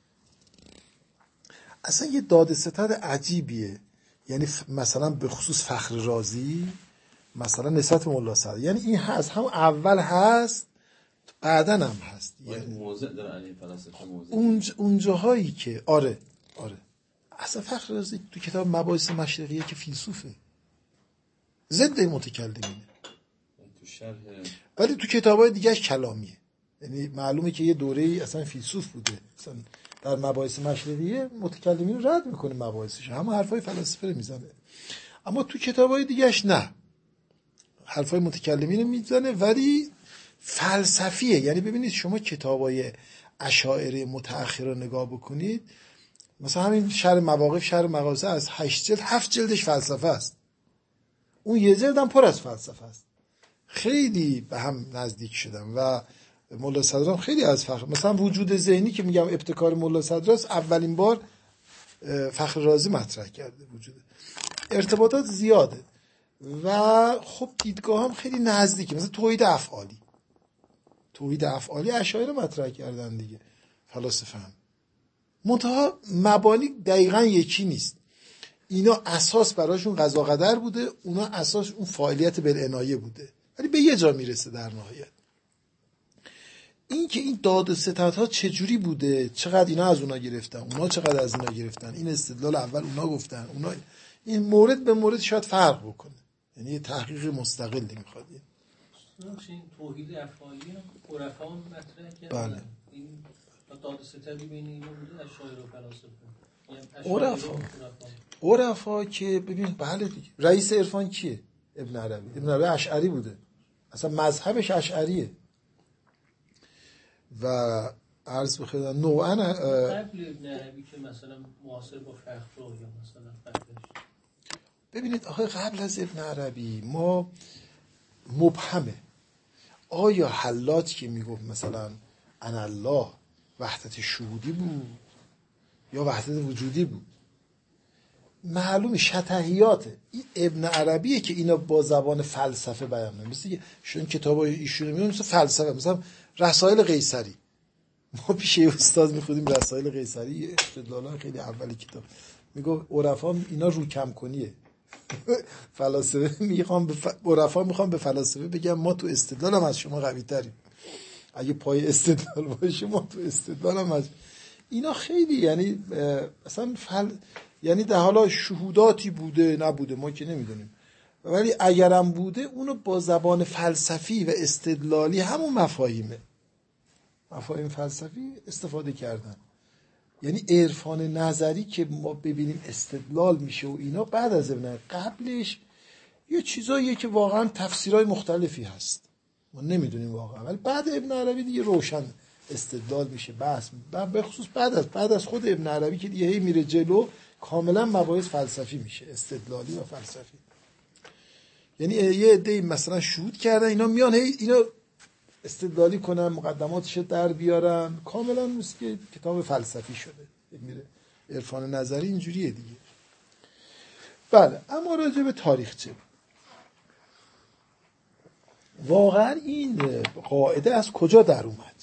اصلا یه داد ستد عجیبیه، یعنی مثلا به خصوص فخر رازی مثلا نسبت به ملا صدر، یعنی این هست هم اول هست بعداً هم هست، یعنی
موضع داره علی فلسفه موضع
اونج اونجاهایی که آره آره اصلا فخر رازی تو کتاب مباحث مشرقیه که فیلسوفه، ضد متکلمینه،
تو شرح
ولی تو کتابای دیگه‌اش کلامیه. یعنی معلومه که یه دوره‌ای اصلا فیلسوف بوده، مثلا در مباحث مشرقیه متکلمین رو رد میکنه، مباحثش همه حرفای فلسفه رو میزنه، اما تو کتابای دیگه‌اش نه، حرفای متکلمین رو میزنه ولی فلسفیه. یعنی ببینید شما کتابای اشاعره متأخر رو نگاه بکنید، مثلا همین شرح مواقف شرح مقاصد از هشت جلد هفت جلدش فلسفه است، اون یه جلد هم پر از فلسفه است. خیلی به هم نزدیک شدم و ملا صدرام خیلی از فخر، مثلا وجود ذهنی که میگم ابتکار ملا صدراست، اولین بار فخر رازی مطرح کرده، وجود ارتباطات زیاده و خب دیدگاه هم خیلی نزدیکه. مثلا توحید افعالی، توحید افعالی اشاعره مطرح کردن دیگه، فلاسفه هم، منتها مبانی دقیقاً یکی نیست. اینا اساس براشون قضا و قدر بوده، اونا اساس اون فاعلیت بالعنایه بوده، ولی به یه جا میرسه در نهایت. این که این داد و ستدها چجوری بوده، چقدر اینا از اونا گرفتن، اونا چقدر از اینا گرفتن، این استدلال اول اونا گفتن، اونا این مورد به مورد شاید فرق بکنه، یعنی یه تحقیق مستقلی میخواد.
این توحید افعالی هم عرفا هم مطرح کردن.
بله.
این داد و ستدی بین اینا بوده اشاعره و فلاسفه.
عرفا عرفا که ببین بله دیگه، رئیس عرفان کیه؟ ابن عربی. ابن عربی اشعری بوده، اصلا مذهبش اشعریه و عرض بخیرم نوعا
قبل ابن عربی که مثلا معاصر با فخر یا مثلا فخرش.
ببینید آخه قبل از ابن عربی ما مبهمه، آیا حلاج که میگفت مثلا انا الله وحدت شهودی بود یا وحدت وجودی بود؟ معلومه شطحیاته. این ابن عربیه که اینا با زبان فلسفه بیان می‌کنه، مثل شون کتابای ایشون میگن مثل فلسفه، مثلا رسائل قیصری، ما پیش استاد می‌خونیم رسائل قیصری، استدلالات خیلی اولی کتاب میگه عرفا اینا رو کم کنیه. فلاسفه میخوام به ف... عرفا میخوام به فلاسفه بگم ما تو استدلال هم از شما قوی تریم، اگه پای استدلال باشه ما تو استدلال هم از اینا خیلی، یعنی اصلا فل... یعنی در حالا شهوداتی بوده نبوده ما که نمیدونیم، ولی اگرم بوده اونو با زبان فلسفی و استدلالی همون مفاهیمه مفاهیم فلسفی استفاده کردن. یعنی عرفان نظری که ما ببینیم استدلال میشه و اینا بعد از ابن، قبلش یه چیزاییه که واقعا تفسیرهای مختلفی هست ما نمیدونیم واقعا، ولی بعد ابن عربی دیگه روشن استدلال میشه بحث، به خصوص بعد از بعد از خود ابن عربی که دیگه هی میره جلو کاملا مباحث فلسفی میشه، استدلالی و فلسفی. یعنی یه عده مثلا شهود کردن اینا میان هی اینا استدلالی کنن، مقدماتش در بیارن، کاملا مثل که کتاب فلسفی شده میره. عرفان نظری اینجوریه دیگه. بله، اما راجع به تاریخچه واقعا این قاعده از کجا در اومد؟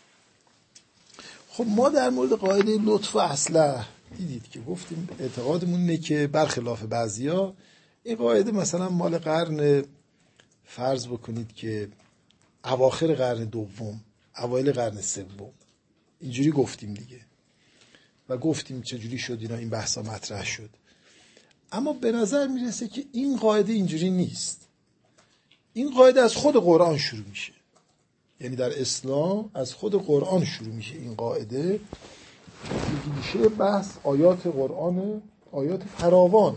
خب ما در مورد قاعده لطف و اصلح دیدید که گفتیم اعتقادمون اینه که برخلاف بعضیا این قاعده مثلا مال قرن، فرض بکنید که اواخر قرن دوم، اوایل قرن سوم، اینجوری گفتیم دیگه و گفتیم چجوری شد اینا این بحثا مطرح شد. اما به نظر میرسه که این قاعده اینجوری نیست. این قاعده از خود قرآن شروع میشه، یعنی در اسلام از خود قرآن شروع میشه این قاعده. میشه بحث آیات قرآن، آیات فراوان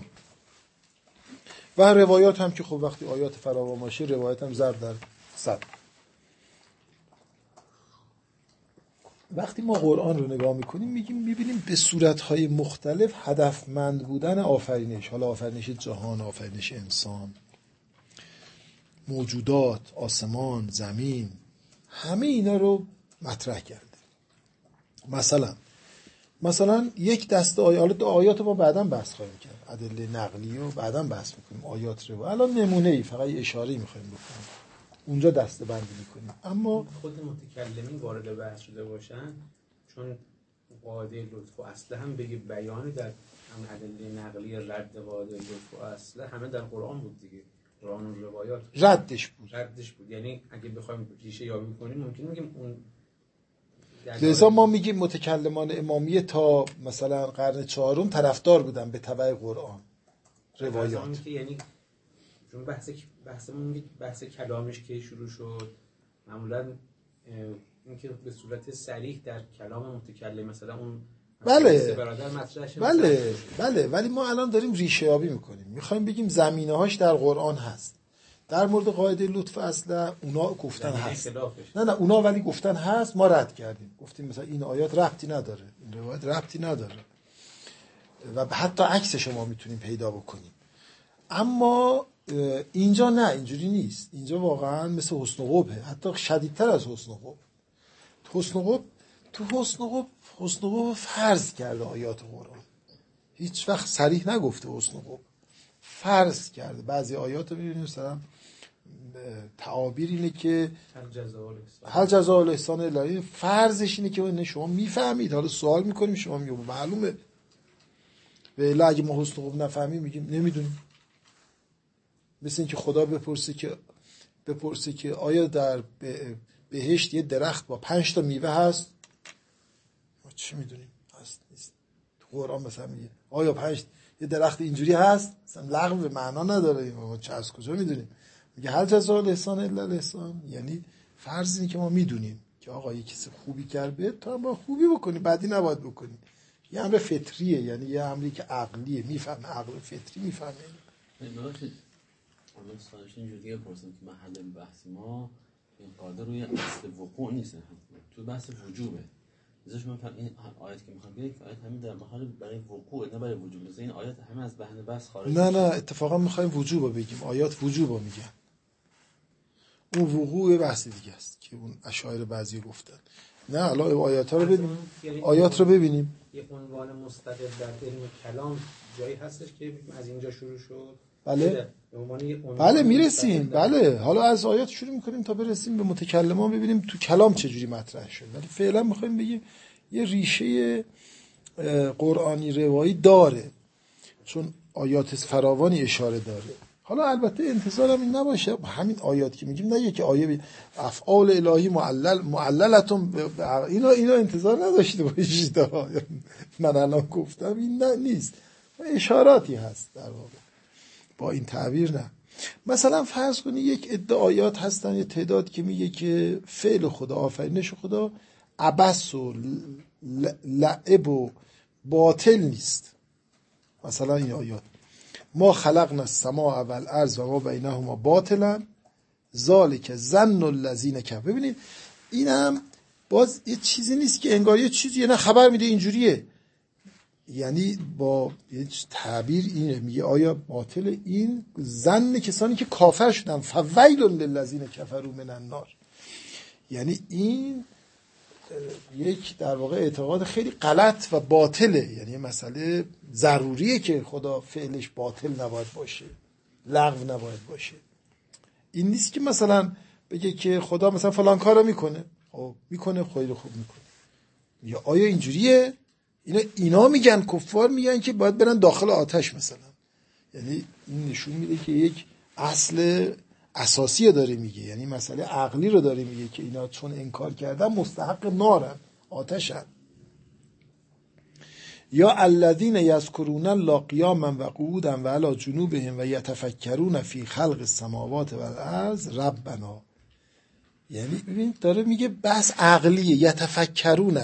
و روایات هم که خب وقتی آیات فراوان باشه روایات هم ضرب در صد. وقتی ما قرآن رو نگاه میکنیم میگیم میبینیم به صورتهای مختلف هدفمند بودن آفرینش، حالا آفرینش جهان، آفرینش انسان، موجودات، آسمان، زمین، همه اینا رو مطرح کرده. مثلا مثلا یک دسته آیات، آیات ما بعداً بحث خواهیم کرد، ادله نقلی رو بعداً بحث میکنیم، آیات رو الان نمونه‌ای فقط اشاره‌ای میخوایم بکنیم، اونجا دسته بندی میکنیم. اما
خود متکلمین وارد بحث شده باشن، چون قاعده لطف و اصله هم بگه بیانی در هم ادله نقلی رد قاعده لطف و اصله همه در قرآن بود دیگه، قرآن و روایات
ردش بود
ردش بود. یعنی اگه بخوایم ریشه یابی کنیم ممکن میگیم اون
لذا ما میگیم متکلمان امامیه تا مثلا قرن چهارم طرفدار بودن به تبع قرآن روایات.
یعنی چون بحث بحثمون بحث کلامش که شروع شد، معمولا اینکه به صورت صریح در کلام متکلم مثلا اون
بله
برادر مطرحش
بله بله ولی ما الان داریم ریشه یابی میکنیم، میخوایم بگیم زمینه هاش در قرآن هست. در مورد قاعده لطف اصلا اونا گفتن هست، نه نه اونا ولی گفتن هست، ما رد کردیم، گفتیم مثلا این آیات ربطی نداره، این روایت ربطی نداره و حتی عکسش ما میتونیم پیدا بکنیم. اما اینجا نه، اینجوری نیست. اینجا واقعا مثل حسن قبه، حتی شدیدتر از حسن قبه. حسن قبه تو حسن قبه حسن قبه فرض کرده آیات قرآن، هیچ وقت صریح نگفته حسن قبه، فرض کرده. بعضی آیات رو ببینیم مثلا تعابیر اینه که هل جزاء الاحسان الا الاحسان، فرضش اینه که شما میفهمید، حالا سوال میکنیم شما میگید معلومه، و الا اگه ما حسن قبه نفهمیم میگیم نمیدونیم. مثل این که خدا بپرسه که بپرسه که آیا در بهشت یه درخت با پنج تا میوه هست؟ ما چی میدونیم؟ هست نیست. تو قرآن مثلا میگه آیا پنج یه درخت اینجوری هست؟ مثلا لغو به معنا نداره، ما چه از کجا میدونیم؟ میگه هل جزاء الاحسان الا الاحسان، یعنی فرض اینه که ما میدونیم که آقا یه کسی خوبی کرده تا ما خوبی بکنی، بعدی نباید بکنی. یه امر فطریه، یعنی یه امری که عقلیه، میفهمه، عقل فطری میفهمه.
حالا سوالش اینجوریه پرسیم که محل بحث ما این قاعده روی اصل وقوع نیست، تو بحث وجوبه. ازش من فهم این آیت که میخوام بگم آیت همین در محل برای وقوع نه برای وجوب. مثلا این آیات همه از بحث بحث خارج.
نه نه اتفاقا میخوایم وجوبو بگیم، آیات وجوبو میگن. اون وقوع بحث دیگه است که اون اشاعره بعضی گفتن. نه الان آیات ها رو ببینیم، آیات رو ببینیم.
یه عنوان مستقل در علم کلام جایی هستش که از اینجا شروع شد.
بله بله میرسیم، بله حالا از آیات شروع میکنیم تا برسیم به متکلمان، ببینیم تو کلام چجوری مطرح شد. ولی فعلا میخوایم بگیم یه ریشه قرآنی روایی داره، چون آیات فراوانی اشاره داره. حالا البته انتظارم این نباشه همین آیات که میگیم نگه که آیه افعال الهی معلل معللتون اینا اینا انتظار نداشته باشید. من الان گفتم این نه نیست، اشاراتی هست در واقع، با این تعبیر نه. مثلا فرض کنی یک عده آیات هستن، یه تعداد که میگه که فعل خدا، آفرینش خدا عبث و لعب و باطل نیست. مثلا این آیات ما خلقنا السماء والارض و ما بینهما باطلا ذالک ظن الذین کفروا. ببینید این هم باز یه چیزی نیست که انگار یه چیزی یه نه خبر میده اینجوریه، یعنی با یه تعبیر اینه، میگه آیا باطل این ظن کسانی که کافر شدن فویل للذین کفروا من النار. یعنی این یک در واقع اعتقاد خیلی غلط و باطله، یعنی مسئله ضروریه که خدا فعلش باطل نباید باشه، لغو نباید باشه. این نیست که مثلا بگه که خدا مثلا فلان کارو میکنه، خب میکنه، خیلی خوب میکنه. یا آیا اینجوریه؟ اینا اینا میگن، کفار میگن که باید برن داخل آتش مثلا. یعنی این نشون میده که یک اصل اساسی داره میگه، یعنی مسئله عقلی رو داره میگه که اینا چون انکار کردن مستحق نارن، آتشن. یا الذین یذکرون الله قیاما و قعودا و علی جنوبهم و یتفکرون فی خلق السماوات و الارض ربنا. یعنی ببین داره میگه بس عقلیه، یتفکرون،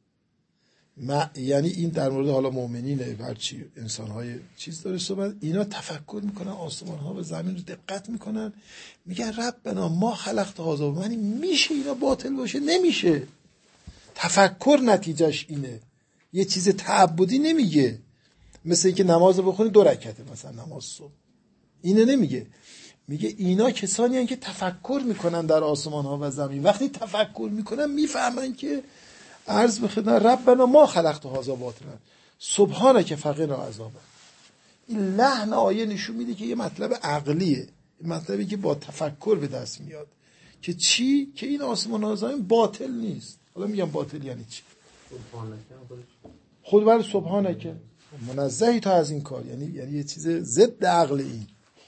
یعنی این در مورد حالا مؤمنینه، هرچی انسان‌های چیز داره صحبت، اینا تفکر میکنن، آسمان‌ها و زمین رو دقت میکنن، میگن ربنا ما خلقت هذا، یعنی میشه اینا باطل باشه؟ نمیشه. تفکر نتیجهش اینه، یه چیز تعبدی نمیگه، مثل اینکه نماز بخونی دو رکعته مثلا نماز صبح، اینه نمیگه. میگه اینا کسانی هستند که تفکر میکنن در آسمان‌ها و زمین. وقتی تفکر میکنن میفهمن که عرض بخدن ربنا ما خلقت هذا باطلا سبحانک فقنا عذابه. این لحن آیه نشون میده که یه مطلب عقلیه، مطلبی که با تفکر به دست میاد که چی؟ که این آسمان ها زمین باطل نیست. حالا میگم باطل یعنی چی؟ خود بر سبحانک، منزهی تا از این کار، یعنی یعنی یه چیز ضد عقل. این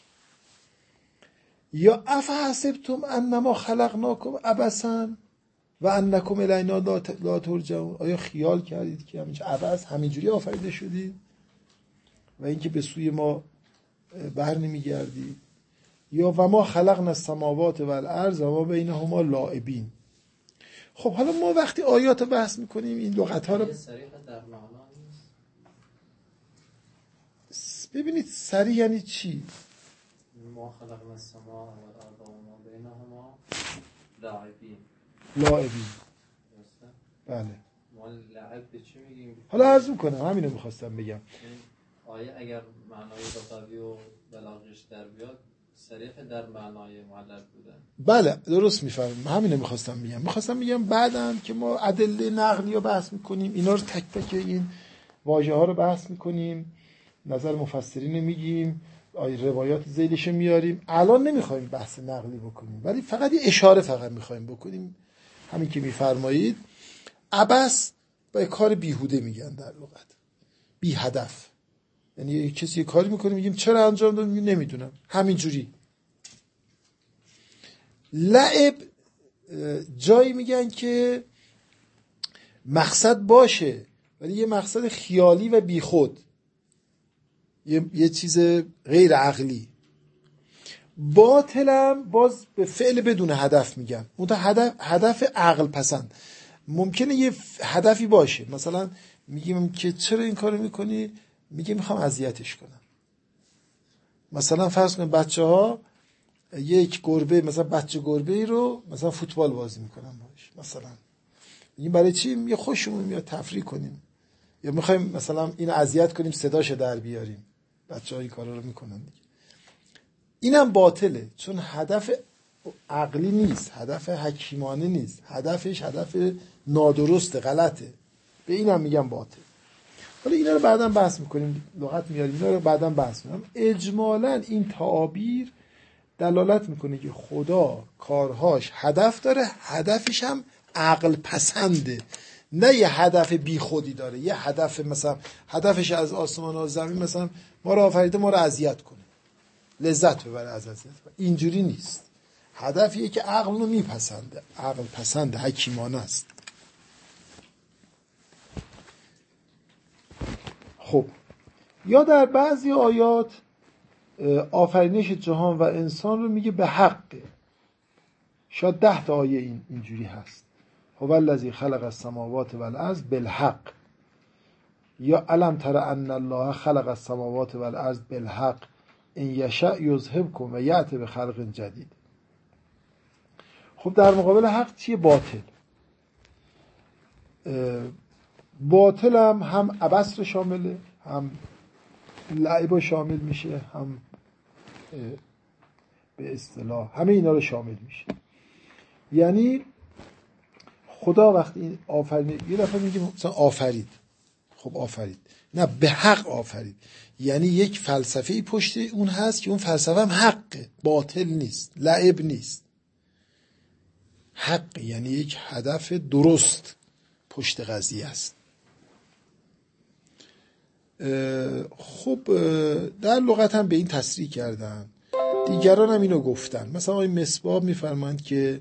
یا افحسبتم انما خلقناکم عبثا و انکم الینا لا ترجعون، آیا خیال کردید که همینجوری عبث همینجوری آفریده شدید و اینکه به سوی ما بر نمیگردید؟ یا و ما خلقنا السماوات و الارض و ما بینهما لاعبین. خب حالا ما وقتی آیات بحث میکنیم این لغت ها رو ببینید صریح یعنی چی؟
ما خلقنا السماء والارض و ما بینهما لاعبین.
لاعبین بله.
ما لعب به چی میگیم؟
حالا عرض میکنم، همینو میخواستم بگم.
آیه اگر معنای لغوی و بلاغش در بیاد صریح در معنای معلق بودن.
بله درست میفهمم، همینو میخواستم بگم. میخواستم بگم بعدم که ما ادله نقلی رو بحث میکنیم، اینا رو تک تک این واژه ها رو بحث میکنیم، نظر مفسرین میگیم، روایات ذیلش میاریم. الان نمیخوایم بحث نقلی بکنیم، ولی فقط یه اشاره فقط میخوایم بکنیم. همین که میفرمایید عبث با کار بیهوده میگن در لغت، بی هدف. یعنی کسی یه کاری میکنه میگیم چرا انجام داد، میگیم نمیدونم، همینجوری. لعب جایی میگن که مقصد باشه ولی یه مقصد خیالی و بیخود، یه, یه چیز غیر عقلی. باطلم باز به فعل بدون هدف میگن، اون تا هدف هدف عقل پسند. ممکنه یه هدفی باشه، مثلا میگیم که چرا این کارو میکنی، میگه میخوام اذیتش کنم. مثلا فرض کن بچه ها یک گربه، مثلا بچه گربه ای رو مثلا فوتبال بازی میکنن باش، مثلا میگیم برای چی؟ میگه خوشمون میاد تفریح کنیم، یا میخوایم مثلا اینو اذیت کنیم صداش در بیاریم. بچه‌ها این کارا رو میکنن دیگه. اینم باطله، چون هدف عقلی نیست، هدف حکیمانه نیست، هدفش هدف نادرست، غلطه. به اینم میگم باطل. ولی اینا رو بعداً بحث میکنیم، لغت میاریم، اینا رو بعداً بحث میکنیم. اجمالاً این تعابیر دلالت میکنه که خدا کارهاش هدف داره، هدفش هم عقل پسنده، نه یه هدف بی خودی داره. یه هدف مثلا هدفش از آسمان و زمین مثلا ما رو آفریده ما رو اذیت کنه، لذت ببره از اذیت، اینجوری نیست. هدفیه که عقل رو میپسنده، عقل پسنده، حکیمانه است. خب یا در بعضی آیات آفرینش جهان و انسان رو میگه به حقه. شاید ده تا آیه این اینجوری هست. هو الذی خلق السماوات والارض بالحق. یا الم تر ان الله خلق السماوات والارض بالحق ان یشاء یذهبکم و یأتی بخلق جدید. خب در مقابل حق چیه؟ باطل. باطل هم هم عبث رو شامله، هم لعب رو شامل میشه، هم به اصطلاح همه اینا رو شامل میشه. یعنی خدا وقتی این آفرید، یه دفعه میگه مثلا آفرید، خب آفرید، نه به حق آفرید، یعنی یک فلسفه‌ای پشت اون هست که اون فلسفه هم حقه، باطل نیست، لعب نیست. حق یعنی یک هدف درست پشت قضیه است. خب در لغت هم به این تصریح کردن، دیگران هم اینو گفتن. مثلا آقای مصباح میفرمایند که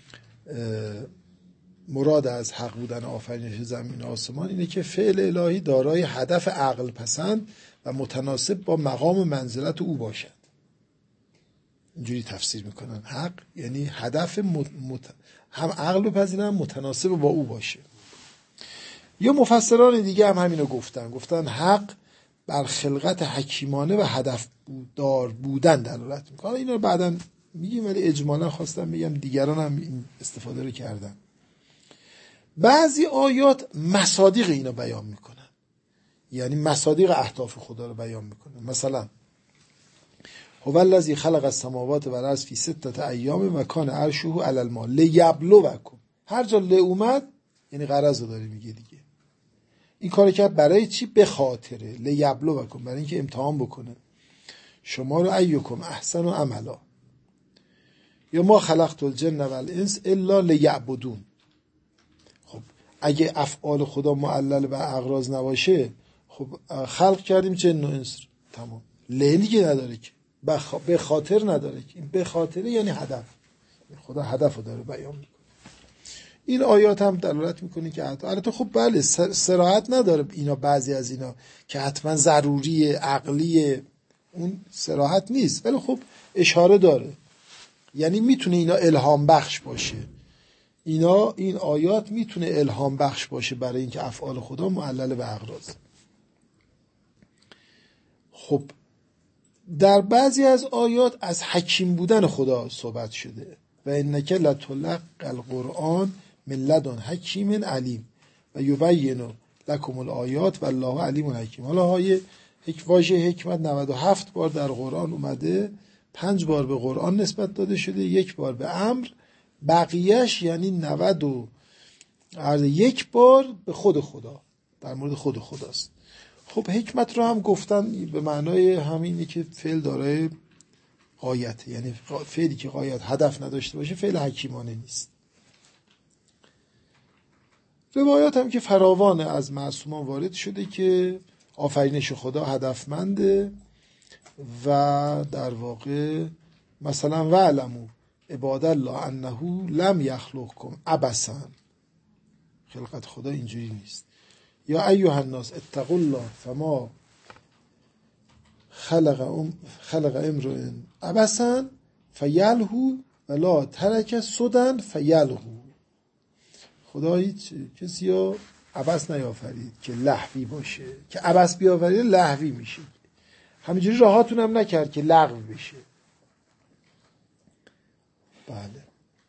مراد از حق بودن آفرینش زمین و آسمان اینه که فعل الهی دارای هدف عقل پسند و متناسب با مقام و منزلت او باشد. اینجوری تفسیر میکنن حق یعنی هدف مت... مت... هم عقل بپذیرن متناسب با او باشه. یا مفسران دیگه هم همینو گفتن، گفتن حق بر خلقت حکیمانه و هدف دار بودن دلالت میکنه. اینا رو بعداً میگیم، ولی اجمالا خواستم بگم دیگران هم این استفاده رو کردن. بعضی آیات مصادیق اینا بیان میکنن، یعنی مصادیق اهداف خدا رو بیان میکنن. مثلا هو الذی خلق السماوات و الارض فی ستة ایام و کان عرشه علی الماء لیبلوکم. هر جا ل اومد یعنی غرض رو داره میگه دیگه. این کار کرد برای چی؟ به خاطره لیبلوکم، برای اینکه امتحان بکنه شما رو ایکم احسن و عملا. یا ما خلقت الجن و الانس الا لیعبدون. خب اگه افعال خدا معلل به اغراض نباشه، خب خلق کردیم جن و انس، تمام. لیلی که نداره که، به خاطر نداره که. به خاطر یعنی هدف، خدا هدف رو داره بیان میکنه. این آیات هم دلالت میکنه که البته خب بله صراحت نداره اینا، بعضی از اینا که حتما ضروری عقلی اون صراحت نیست، ولی خب اشاره داره، یعنی میتونه اینا الهام بخش باشه. اینا این آیات میتونه الهام بخش باشه برای اینکه افعال خدا معلل به اغراض. خب در بعضی از آیات از حکیم بودن خدا صحبت شده و انک لتلقی القرآن من لدن حکیم علیم و یبین لکم الآیات و الله علیم حکیم. حالا های واژه حکمت نود و هفت بار در قرآن اومده، پنج بار به قرآن نسبت داده شده، یک بار به امر، بقیهش یعنی نود و یک بار به خود خدا، در مورد خود خداست. خب حکمت رو هم گفتن به معنای همینی که فعل دارای غایت، یعنی فعلی که غایت هدف نداشته باشه فعل حکیمانه نیست. روایات هم که فراوان از معصومان وارد شده که آفرینش خدا هدفمنده و در واقع مثلا وعلموا عباد الله انه لم یخلقکم عبثا، خلقت خدا اینجوری نیست. یا ایها الناس اتقوا الله فما خلق ام خلق امرؤ عبثا فیلهو ولا ترک سدى فیلهو. خدا هیچ کسی رو عبث نیافرید که لهوی باشه، که عبث بیافرید لهوی میشه. همینجوری راهاتون هم نکرد که لغو بشه. بله.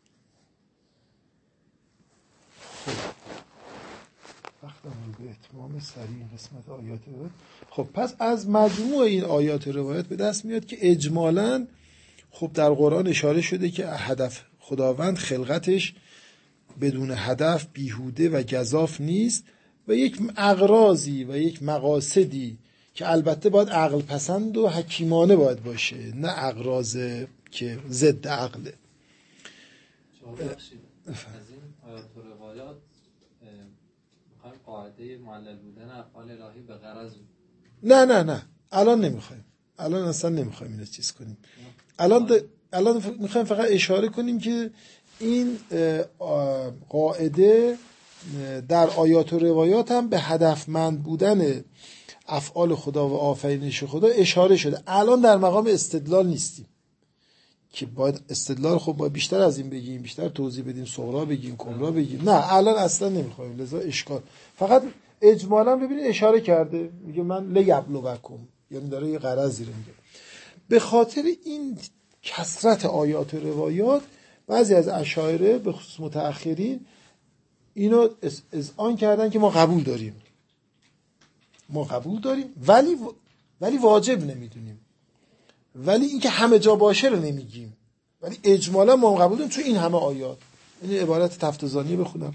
خب وقتم رو به اتمام سریع قسمت آیات روایت. خب پس از مجموع این آیات روایت به دست میاد که اجمالاً خب در قرآن اشاره شده که هدف خداوند خلقتش بدون هدف بیهوده و گزاف نیست و یک اغراضی و یک مقاصدی که البته باید عقل پسند و حکیمانه باید باشه، نه اغراض که ضد عقله.
از این آیات و روایات میخوایم قاعده معلل بودن افعال الهی به غرض؟
نه نه نه الان نمیخوایم، الان اصلا نمیخوایم اینو چیز کنیم. الان د... الان میخوایم فقط اشاره کنیم که این قاعده در آیات و روایات هم به هدفمند بودن افعال خدا و آفرینش خدا اشاره شده. الان در مقام استدلال نیستیم که باید استدلال خب باید بیشتر از این بگیم، بیشتر توضیح بدیم، صغرا بگیم، کبرا بگیم. نه الان اصلا نمیخوایم، لذا اشکال. فقط اجمالا ببینید اشاره کرده، میگه من لیبلوکم، یعنی داره یه غرضی رو میگه. به خاطر این کثرت آیات و روایات بعضی از اشاعره به خصوص متأخرین اینو اذعان کردن که ما قبول داریم، ما قبول داریم ولی ولی واجب نمیدونیم، ولی اینکه همه جا باشه رو نمیگیم، ولی اجمالا ما قبول داریم چون این همه آیات. این عبارت تفتزانی بخونم: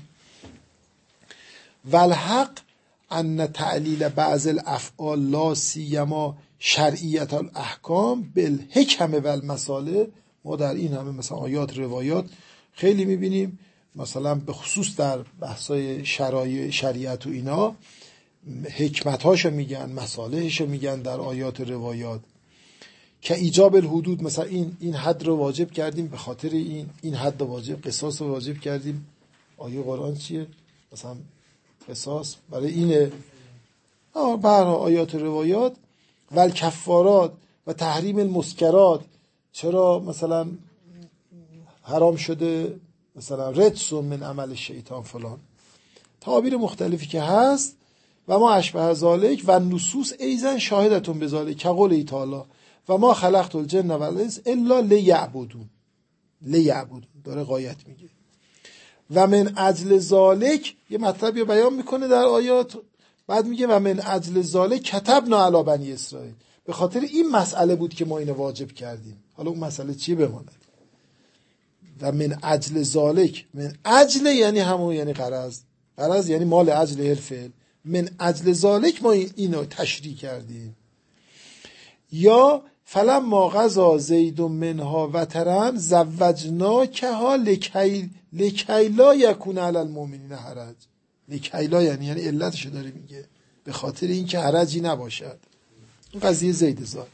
والحق ان تعلیل بعض الافعال لا سیما شرعیت الاحکام بالحکم والمصالح. ما در این همه مثلا آیات روایات خیلی میبینیم مثلا به خصوص در بحثای شرایع شریعت و اینا حکمتاشو میگن، مصالحشو میگن در آیات و روایات که ایجاب الحدود، مثلا این این حد رو واجب کردیم به خاطر این این حد رو واجب، قصاص رو واجب کردیم. آیه قرآن چیه؟ مثلا قصاص برای اینه. آه برای آیات و روایات و الکفارات و تحریم المسکرات، چرا مثلا حرام شده، مثلا رجس من عمل شیطان فلان، تعابیر مختلفی که هست. و ما اشبه ذالک و نصوص ایزن شاهدتون به ذالک که قول تعالی و ما خلقت الجن و الانس الا لیعبدون. لیعبدون داره غایت میگه. و من اجل ذالک یه مطلبی رو بیان میکنه در آیات، بعد میگه و من اجل ذالک کتبنا علی بنی اسرائیل، به خاطر این مسئله بود که ما اینو واجب کردیم. حالا اون مسئله چی بماند؟ و من اجل ذالک، من اجل یعنی همون، یعنی غرض، غرض یعنی مال اجل الفعل، من اجل ذالک ما اینو تشریح کردیم. یا فلما قضا زید منها وطرا زوجناکها لکی لکی لا یکون علی المؤمنین حرج. لکی لا یعنی یعنی علتشو داره میگه، به خاطر اینکه حرجی نباشد. این قضیه زید زاد.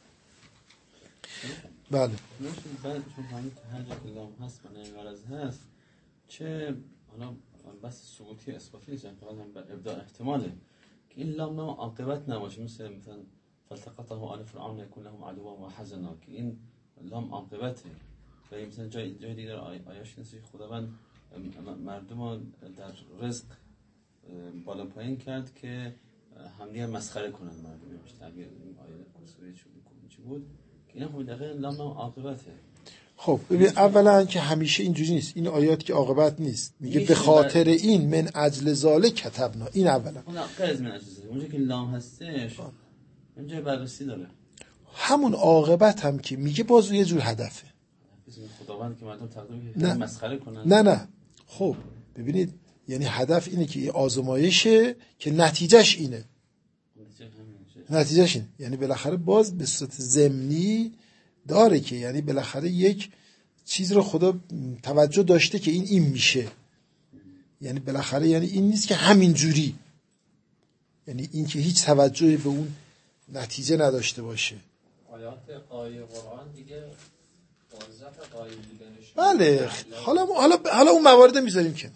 بله.
بعد چون همین که هر جا که لام هست من این غرض هست، چه حالا بس ثبوتی اثباتی نیست، فقط هم بر ابداع احتماله که این لام نام عاقبت نباشه، مثل مثلا فالتقطه آل فرعون یکون لهم عدوا و حزنا، که این لام عاقبته. و مثلا جای جای دیگر آیاش نیست خداوند مردم در رزق بالا پایین کرد که همدیگه مسخره کنن مردم. میشه اگه این آیه سوره چی بود که اینا خود دقیقاً لام نام عاقبته.
خب ببین اولا که همیشه اینجوری نیست، این آیات که عاقبت نیست، میگه به خاطر این من اجل ذالک کتبنا. این اولا
اون غرض من اجل اونجا که لام هستش اونجا بررسی داره.
همون عاقبت هم که میگه باز یه جور هدفه.
خداوند که مردم تقدیم مسخره کنن.
نه نه خب ببینید، یعنی هدف اینه که آزمایشه که نتیجهش اینه. نتیجهش اینه یعنی بالاخره باز به صورت ضمنی داره که یعنی بالاخره یک چیز رو خدا توجه داشته که این این میشه. یعنی بالاخره یعنی این نیست که همین جوری، یعنی این که هیچ توجهی به اون نتیجه نداشته باشه.
آیات آیه قرآن دیگه وظیفه قایل بودنش.
بله حالا حالا حالا اون موارد میذاریم کنار.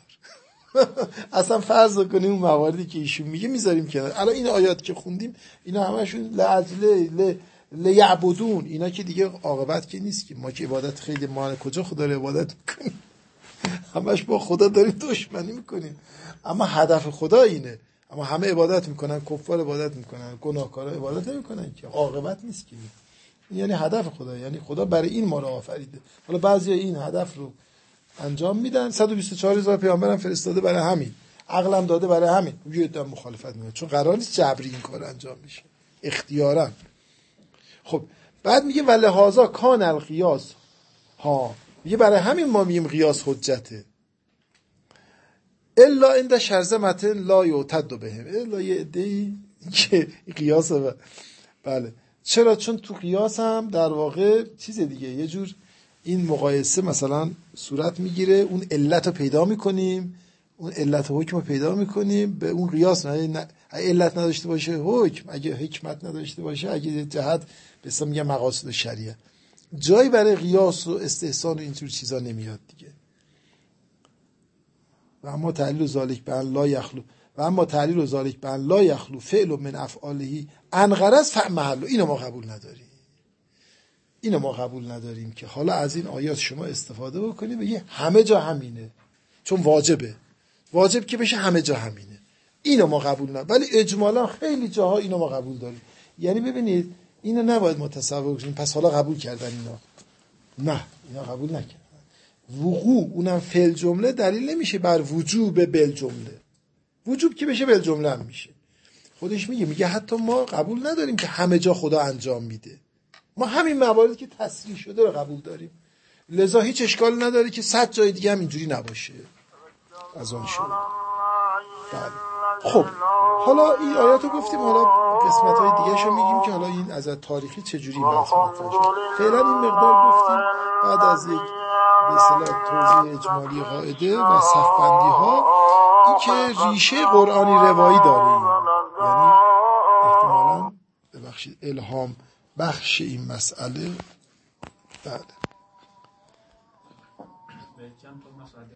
اصلا فرض کنیم اون مواردی که ایشون میگه میذاریم کنار. الان این آیات که خوندیم اینا همشون لاجل لیعبدون، اینا که دیگه عاقبت که نیست که ما که عبادت خیلی ما کجا خدا رو عبادت میکنیم، همش با خدا داریم دشمنی میکنیم، اما هدف خدا اینه. اما همه عبادت میکنن، کفار عبادت میکنن، گناهکارا عبادت نمیکنن که عاقبت نیست که. یعنی هدف خدا، یعنی خدا برای این ما رو آفریده. حالا بعضی این هدف رو انجام میدن، صد و بیست و چهار هزار پیامبرم فرستاده برای همین، عقلم داده برای همین، یه عده مخالفت میکنه چون قرار نیست جبری این کار انجام بشه، اختیارا. خب بعد میگه ولهذا کان القیاس ها، میگه برای همین ما میگیم قیاس حجته. الا عند شرذمه لا یعتد بهم، الا یه عده‌ای که قیاس و بله. چرا؟ چون تو قیاس هم در واقع چیز دیگه، یه جور این مقایسه مثلا صورت میگیره، اون علت رو پیدا میکنیم، اون علت و حکم رو پیدا میکنیم به اون قیاس. نه علت نداشته باشه حکم، اگه حکمت نداشته باشه، اگه جهت به اسم میگه مقاصد شریعه، جایی برای قیاس و استحسان و اینجور چیزا نمیاد دیگه. و اما تعلیل ذالک بان لا یخلو و اما تعلیل ذالک بان لا یخلو فعل من افعاله ان غرض فمحل، اینو ما قبول نداریم. اینو ما قبول نداریم که حالا از این آیات شما استفاده بکنید بگی همه جا همینه، چون واجبه، واجب که بشه همه جا همینه. اینو ما قبول نداریم، ولی اجمالا خیلی جاها اینو ما قبول داریم. یعنی ببینید اینو نباید متصور کنیم پس حالا قبول کردن اینا. نه اینا قبول نکردن. وقوع اونم فعل جمله دلیل نمیشه بر وجوب بل جمله. وجوب که بشه بل جمله هم میشه. خودش میگه میگه حتی ما قبول نداریم که همه جا خدا انجام میده، ما همین مواردی که تصریح شده رو قبول داریم، لذا هیچ اشکال نداره که صد جای دیگه هم اینجوری نباشه. از آن شد. بله. خب حالا این آیاتو گفتیم، حالا قسمت‌های دیگه شو میگیم که حالا این از تاریخی چجوری بحث مطرح شد. فعلا این مقدار گفتیم، بعد از یک به اصطلاح توضیح اجمالی قاعده و صفبندی ها این که ریشه قرآنی روایی داره، یعنی احتمالاً ببخشید الهام بخش این مسئله. بله.